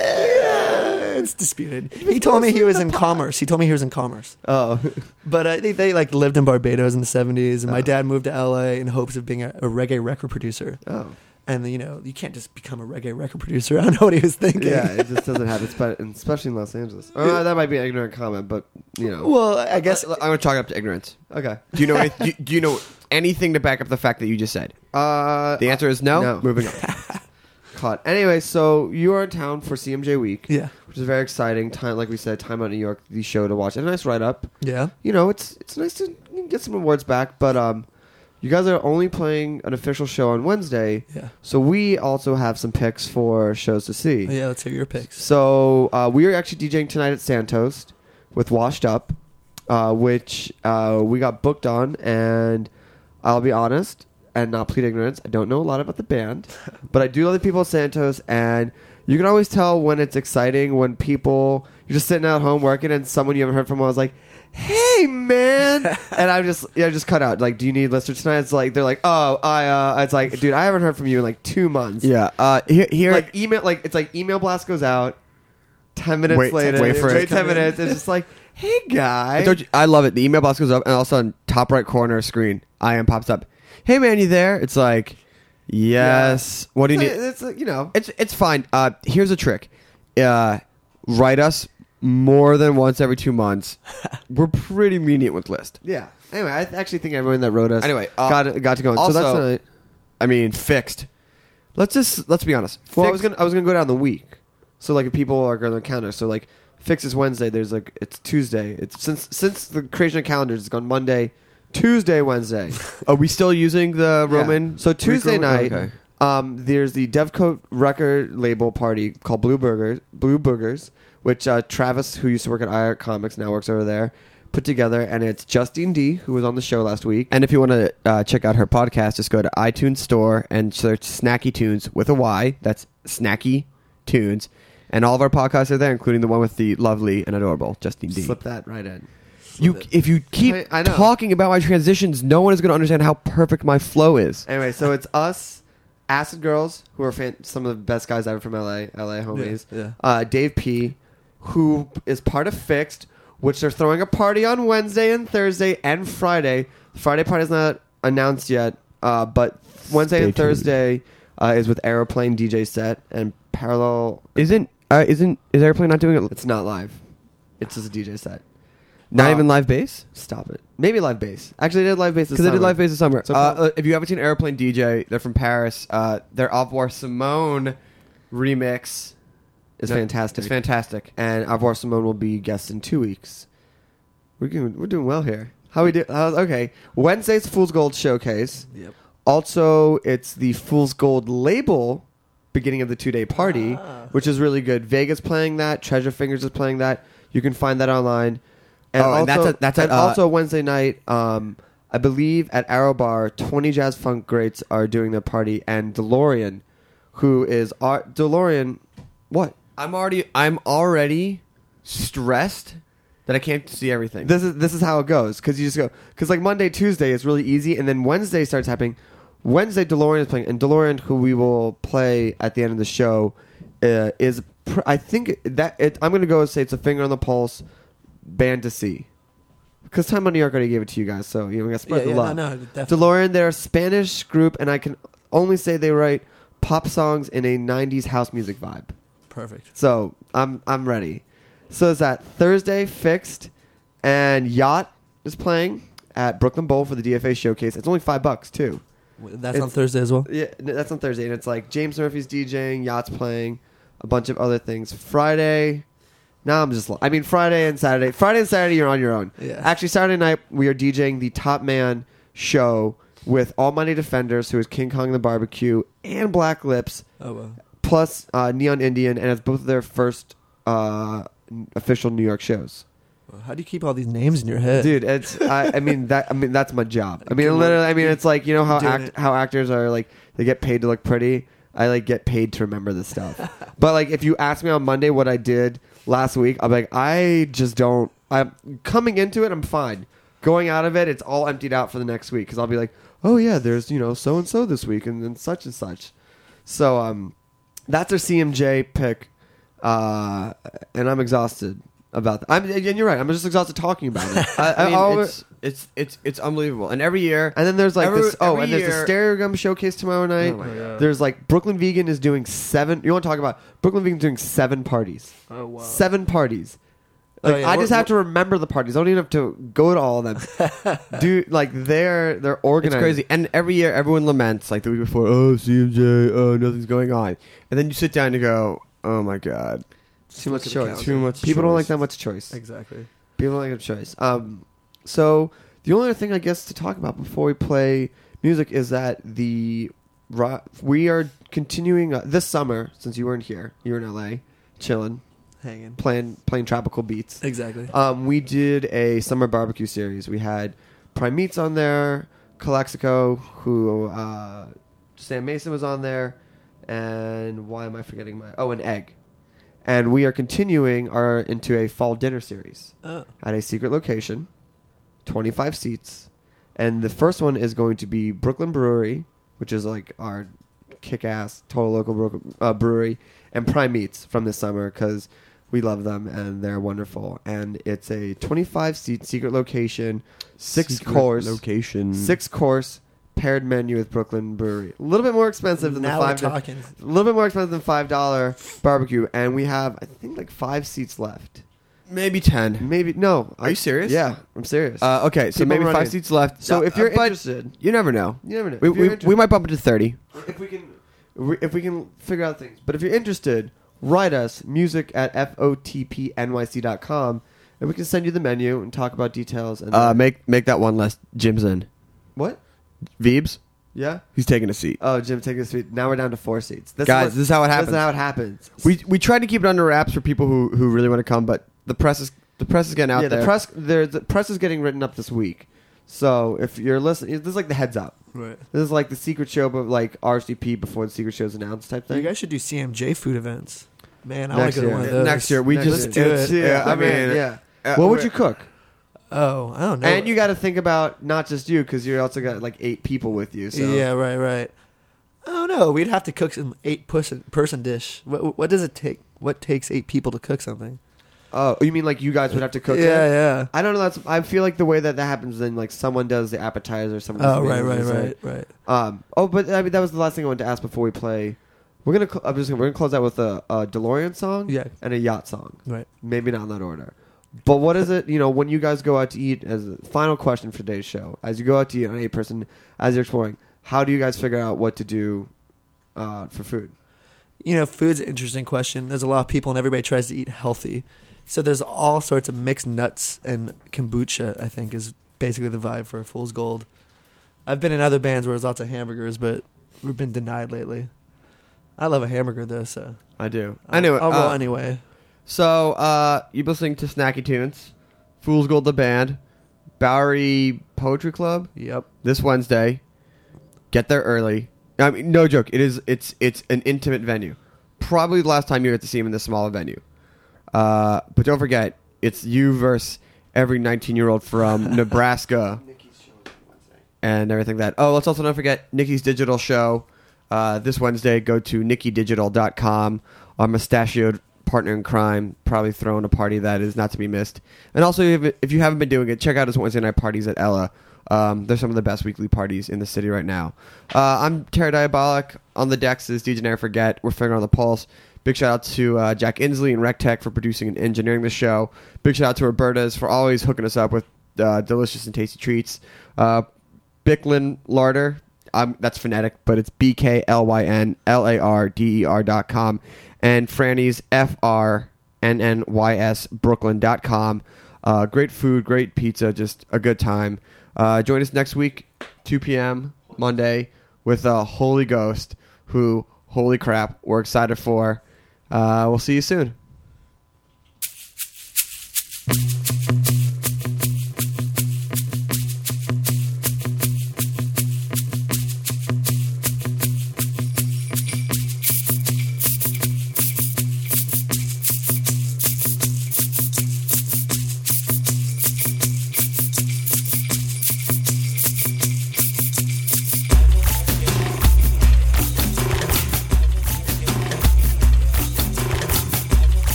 S1: yeah, it's disputed. He told me he was in commerce. He told me he was in commerce.
S3: oh,
S1: But uh, they, they like lived in Barbados in the seventies, and my
S3: Oh.
S1: dad moved to L A in hopes of being a, a reggae record producer.
S3: oh,
S1: And you know, you can't just become a reggae record producer. I don't know what he was thinking.
S3: yeah, it just doesn't happen, spe- especially in Los Angeles. Uh, that might be an ignorant comment, but you know.
S1: Well, I guess
S2: I'm going to chalk it up to ignorance.
S3: Okay.
S2: Do you know? Any, do, do you know anything to back up the fact that you just said?
S3: Uh,
S2: The answer is no.
S3: no.
S2: Moving on.
S3: Caught. Anyway, so you are in town for C M J Week,
S1: yeah,
S3: which is very exciting. Time, like we said, Time Out New York, the show to watch. And a nice write up.
S1: yeah.
S3: You know, it's it's nice to get some awards back, but um, you guys are only playing an official show on Wednesday,
S1: Yeah.
S3: so we also have some picks for shows to see.
S1: Oh, yeah, let's hear your picks.
S3: So uh, we are actually DJing tonight at Santos with Washed Up, uh, which uh, we got booked on, and I'll be honest and not plead ignorance. I don't know a lot about the band, but I do know the people at Santos, and you can always tell when it's exciting when people you're just sitting at home working, and someone you haven't heard from was like, "Hey man," and I just yeah just cut out like, "Do you need listeners tonight?" It's like they're like, "Oh, I," uh, it's like, "Dude, I haven't heard from you in like two months."
S2: Yeah. Uh, here, here
S3: like email like it's like email blast goes out ten minutes
S2: Wait-
S3: later
S2: wait for it.
S3: wait ten minutes it's just like, "Hey guy,"
S2: I, told you, I love it. The email box goes up, and all of a sudden, top right corner screen, I am pops up. Hey man, you there? It's like, yes. What do you
S3: it's,
S2: need?
S3: like, it's like, you know
S2: It's it's fine. Uh, here's a trick. Uh, write us more than once every two months. We're pretty lenient with list.
S3: yeah anyway I th- actually think everyone that wrote us
S2: Anyway, uh,
S3: got got to go
S2: also-
S3: so that's tonight.
S2: I mean, fixed. Let's just let's be honest.
S3: Well, I
S2: Fixed-
S3: was gonna I was gonna go down the week, so like if people are gonna counter, so like Fix is Wednesday. There's like it's Tuesday. It's since since the creation of calendars, it's gone Monday, Tuesday, Wednesday.
S2: Are we still using the
S3: Yeah.
S2: Roman?
S3: So Tuesday
S2: Greek
S3: night,
S2: Roman? Okay.
S3: um, there's the Devcoat record label party called Blue Burgers, Blue Burgers, which uh, Travis, who used to work at I Art Comics, now works over there, put together, and it's Justine D, who was on the show last week.
S2: And if you want to uh, check out her podcast, just go to iTunes Store and search Snacky Tunes with a Y. That's Snacky Tunes. And all of our podcasts are there, including the one with the lovely and adorable Justine D.
S3: Slip that right in.
S2: You, if you keep
S3: I- I know.
S2: talking about my transitions, no one is going to understand how perfect my flow is.
S3: Anyway, so it's us, Acid Girls, who are fan- some of the best guys ever from L A, L A homies.
S1: Yeah, yeah.
S3: Uh, Dave P, who is part of Fixed, which they're throwing a party on Wednesday and Thursday and Friday. The Friday party's not announced yet, uh, but Wednesday
S2: Stay
S3: and
S2: tuned.
S3: Thursday uh, is with Aeroplane D J set and Parallel.
S2: Isn't uh, isn't is Airplane not doing it?
S3: It's not live. It's just a D J set.
S2: Not
S3: Uh,
S2: even live bass?
S3: Stop it. Maybe live bass. Actually, they did live bass this
S2: Because they did
S3: summer.
S2: live bass this summer.
S3: So
S2: uh,
S3: call-
S2: uh, if you haven't seen Airplane D J, they're from Paris. Uh, their Au revoir Simone remix
S3: It's
S2: No,
S3: fantastic.
S2: It's fantastic.
S3: And Au revoir Simone will be guest in two weeks. We're doing, we're doing well here. How we do? How, okay, Wednesday's Fool's Gold showcase.
S1: Yep.
S3: Also, it's the Fool's Gold label beginning of the two day party,
S1: Ah.
S3: which is really good. Vega's playing that. Treasure Fingers is playing that. You can find that online. And
S2: Oh,
S3: also,
S2: and that's a- that's a,
S3: and
S2: uh,
S3: also Wednesday night. Um, I believe at Arrow Bar, twenty Jazz Funk Greats are doing their party, and DeLorean, who is our DeLorean. What?
S2: I'm already I'm already stressed that I can't see everything.
S3: This is this is how it goes because you just go because like Monday, Tuesday is really easy, and then Wednesday starts happening. Wednesday, DeLorean is playing, and DeLorean, who we will play at the end of the show, uh, is pr- I think that it, I'm going to go and say it's a finger on the pulse band to see because Time on New York already gave it to you guys, so you know we got to spread
S1: Yeah,
S3: the
S1: yeah,
S3: love.
S1: no, no, definitely.
S3: DeLorean, they're a Spanish group, and I can only say they write pop songs in a nineties house music vibe.
S1: Perfect.
S3: So I'm I'm ready. So is that Thursday Fixed, and Yacht is playing at Brooklyn Bowl for the D F A showcase. It's only five bucks too.
S1: That's
S3: It's-
S1: on Thursday as well.
S3: Yeah, n- that's on Thursday, and it's like James Murphy's DJing, Yacht's playing, a bunch of other things. Friday, now I'm just. I mean Friday and Saturday. Friday and Saturday you're on your own.
S1: Yeah.
S3: Actually, Saturday night we are DJing the Top Man show with Almighty Defenders, who is King Kong the Barbecue, and Black Lips,
S1: Oh well.
S3: plus uh, Neon Indian, and it's both of their first uh, n- official New York shows.
S1: How do you keep all these names in your head,
S3: Dude, it's I, I mean that I mean that's my job. I mean
S1: Good
S3: literally
S1: work.
S3: I mean it's like you know how
S1: Doing
S3: act,
S1: it.
S3: how actors are like they get paid to look pretty. I like get paid to remember this stuff. But like if you ask me on Monday what I did last week, I'm like, I just don't. I'm coming into it, I'm fine. Going out of it, it's all emptied out for the next week because I'll be like, oh yeah, there's you know so and so this week and then such and such. So um, that's our C M J pick, uh, and I'm exhausted about that. I'm, and you're right. I'm just exhausted talking about it. I,
S2: I mean,
S3: I'll-
S2: it's, it's it's it's unbelievable. And every year,
S3: and then there's like
S2: every-
S3: this. Oh,
S2: every
S3: and there's
S2: year-
S3: a Stereo Gum showcase tomorrow night.
S2: Oh my God.
S3: There's like Brooklyn Vegan is doing seven. You want to talk about Brooklyn Vegan doing seven parties?
S1: Oh wow.
S3: Seven parties. Like,
S1: Oh, yeah,
S3: I
S1: we're-
S3: just have to remember the parties. I don't even have to go to all of them. Dude, like they're they're
S2: it's
S3: organized.
S2: crazy. And every year, everyone laments like the week before. Oh, C M J. Oh, nothing's going on. And then you sit down and you go, oh my God,
S3: Too much
S1: Look at the
S3: choice.
S1: calendar.
S2: too much.
S3: People don't like
S2: choice.
S3: that much choice.
S1: Exactly.
S3: People don't like that choice. Um, so the only other thing I guess to talk about before we play music is that the ro- we are continuing uh, this summer. Since you weren't here, you were in L A, chilling,
S1: Hanging.
S3: playing playing tropical beats.
S1: Exactly.
S3: Um, we did a summer barbecue series. We had Prime Meats on there, Calexico, who uh, Sam Mason was on there, and why am I forgetting my? Oh, an egg. And we are continuing our into a fall dinner series
S1: Oh.
S3: at a secret location, twenty-five seats, and the first one is going to be Brooklyn Brewery, which is like our kick-ass total local Brooklyn, uh, brewery, and Prime Meats from this summer because we love them and they're wonderful. And it's a twenty-five seat secret location, six
S2: Secret
S3: course
S2: location.
S3: six course paired menu with Brooklyn Brewery. A little bit more expensive than
S1: Now
S3: the
S1: we're
S3: five.
S1: talking.
S3: A little bit more expensive than five dollar barbecue, and we have I think like five seats left.
S2: Maybe ten.
S3: Maybe no.
S2: Are you serious?
S3: Yeah, I'm serious.
S2: Uh, okay, so
S3: People
S2: maybe
S3: running.
S2: five seats left.
S3: so
S2: Uh,
S3: if you're
S2: but
S3: interested,
S2: you never know.
S3: you never know.
S2: We,
S3: If you're
S2: we,
S3: interested-
S2: we might bump it to thirty.
S3: if we can, if we can figure out things. But if you're interested, write us music at f o t p n y c dot com, and we can send you the menu and talk about details. And
S2: Uh, make make that one less. Jim's in.
S3: what?
S2: Veebs,
S3: Yeah.
S2: he's taking a seat.
S3: Oh, Jim, take a seat. Now we're down to four seats. This
S2: Guys,
S3: what-
S2: this is how it happens.
S3: This is how it happens.
S2: We we tried to keep it under wraps for people who, who really want to come, but the press is the press is getting out
S3: yeah,
S2: there.
S3: the press. there- The press is getting written up this week. So if you're listening, this is like the heads up.
S1: Right.
S3: This is like the secret show, but like R S V P before the secret show's announced type
S1: You
S3: thing.
S1: guys should do C M J food events. Man, I want
S3: Next
S1: to go to
S3: year.
S1: one of those.
S2: Next year, we
S3: Next
S2: just
S1: year.
S2: it's-
S1: do it.
S2: Yeah, I mean,
S3: yeah.
S2: uh,
S3: what would
S2: we're-
S3: you cook?
S1: Oh, I don't know.
S3: And you got to think about not just you because you also got like eight people with you. So
S1: Yeah, right, right. I don't know. We'd have to cook some eight person person dish. What what does it take? What takes eight people to cook something?
S3: Oh, you mean like you guys would have to cook?
S1: yeah,
S3: it?
S1: yeah.
S3: I don't know. That's. I feel like the way that that happens, then like someone does the appetizer, someone. Does
S1: Oh,
S3: the
S1: right, right,
S3: dessert.
S1: right, right.
S3: Um. Oh, but I mean that was the last thing I wanted to ask before we play. We're gonna. Cl- I'm just. Gonna, we're gonna close out with a, a DeLorean song.
S1: Yeah.
S3: And a yacht song.
S1: Right.
S3: Maybe not in that order. But what is it? You know, when you guys go out to eat, as a final question for today's show, as you go out to eat on eight person, as you're exploring, how do you guys figure out what to do uh, for food?
S1: You know, food's an interesting question. There's a lot of people, and everybody tries to eat healthy. So there's all sorts of mixed nuts and kombucha, I think, is basically the vibe for Fool's Gold. I've been in other bands where there's lots of hamburgers, but we've been denied lately. I love a hamburger, though, so
S2: I do.
S1: I'll,
S2: Anyway,
S1: I'll roll
S2: uh,
S1: anyway.
S2: So, uh, you're listening to Snacky Tunes, Fool's Gold the band, Bowery Poetry Club
S1: Yep.
S2: this Wednesday. Get there early. I mean, no joke. It is. It's it's an intimate venue. Probably the last time you get to see him in this small venue. Uh, but don't forget, it's you versus every nineteen-year-old from Nebraska and everything that. Oh, let's also not forget Nikki's digital show uh, this Wednesday. Go to nikki digital dot com. Our mustachioed partner in crime, probably throwing a party that is not to be missed. And also, if, if you haven't been doing it, check out his Wednesday night parties at Ella. Um, they're some of the best weekly parties in the city right now. Uh, I'm Terry Diabolic. On the decks is D J Never Forget. We're fingering on the pulse. Big shout out to uh, Jack Inslee and RecTech for producing and engineering the show. Big shout out to Roberta's for always hooking us up with uh, delicious and tasty treats. Uh, Bicklin Larder. Um, that's phonetic, but it's B K L Y N L A R D E R dot com. And Franny's F R N N Y S Brooklyn dot com. Uh, great food, great pizza, just a good time. Uh, join us next week, two p.m. Monday, with uh, Holy Ghost, who, holy crap, we're excited for. Uh, we'll see you soon.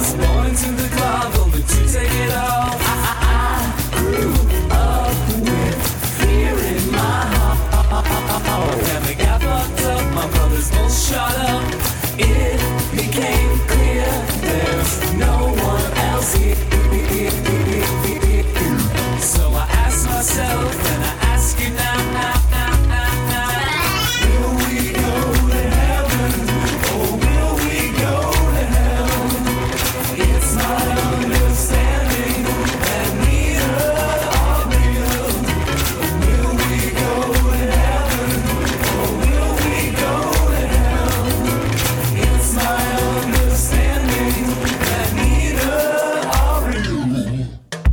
S7: was born to the club, only to take it off. I, I, I grew up with fear in my heart. My family got fucked up, my brothers both shot up. It became clear there's no one else here. So I asked myself, and I ask you now, now, now, now, now. Will we go to heaven, or will we go to hell? It's my understanding that neither are real. Will we go to heaven, or will we go to hell? It's my understanding that neither are real.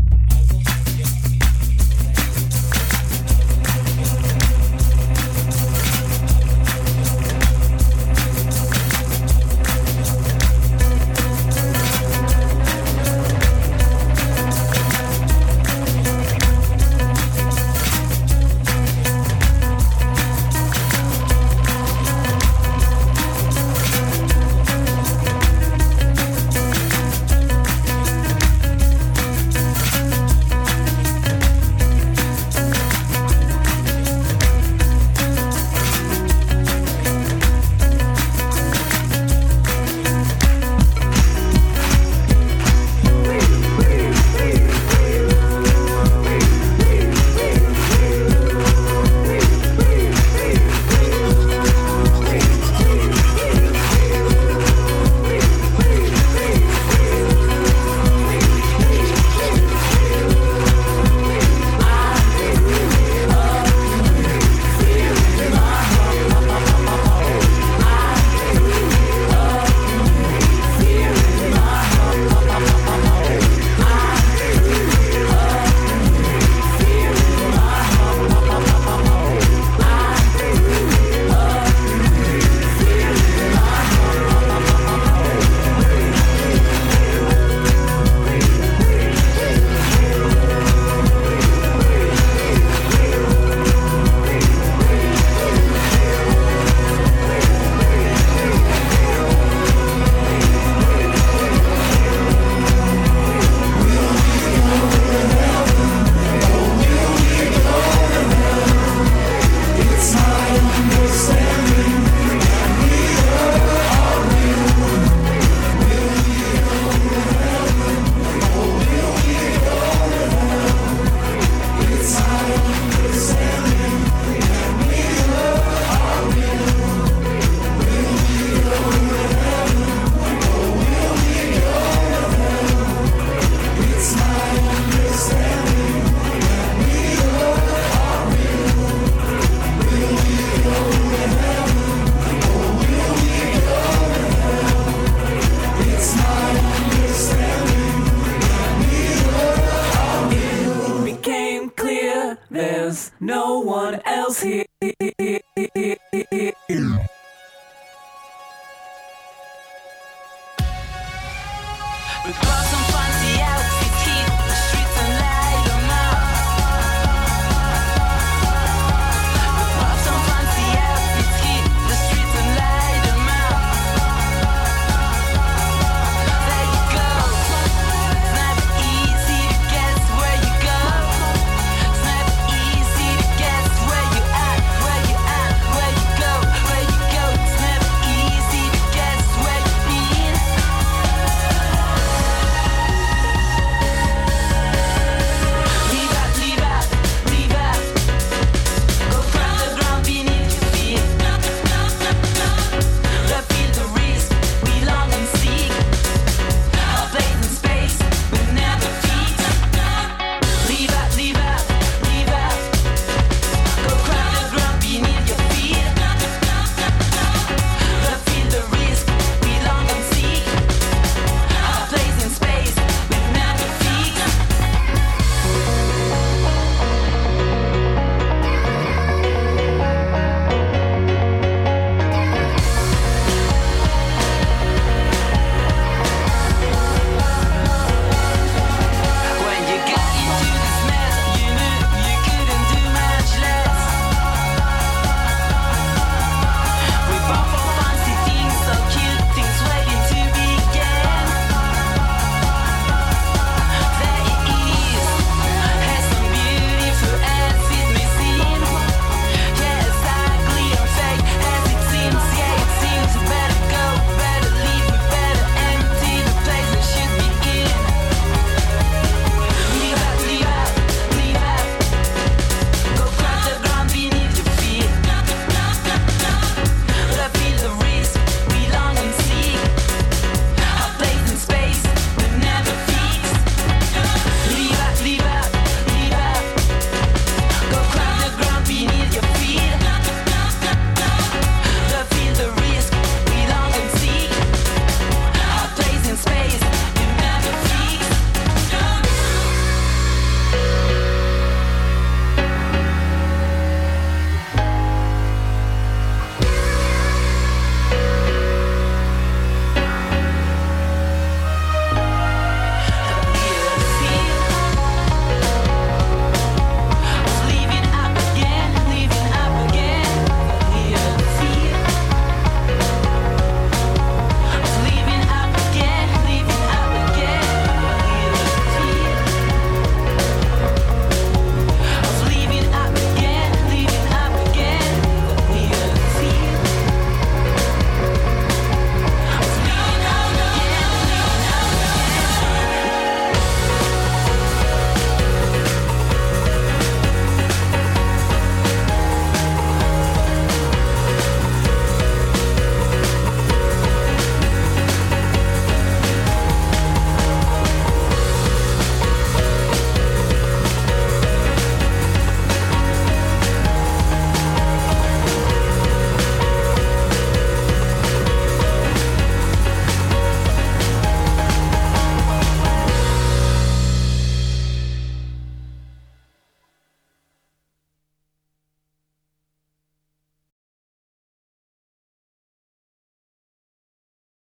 S7: There's no one else here. Because I'm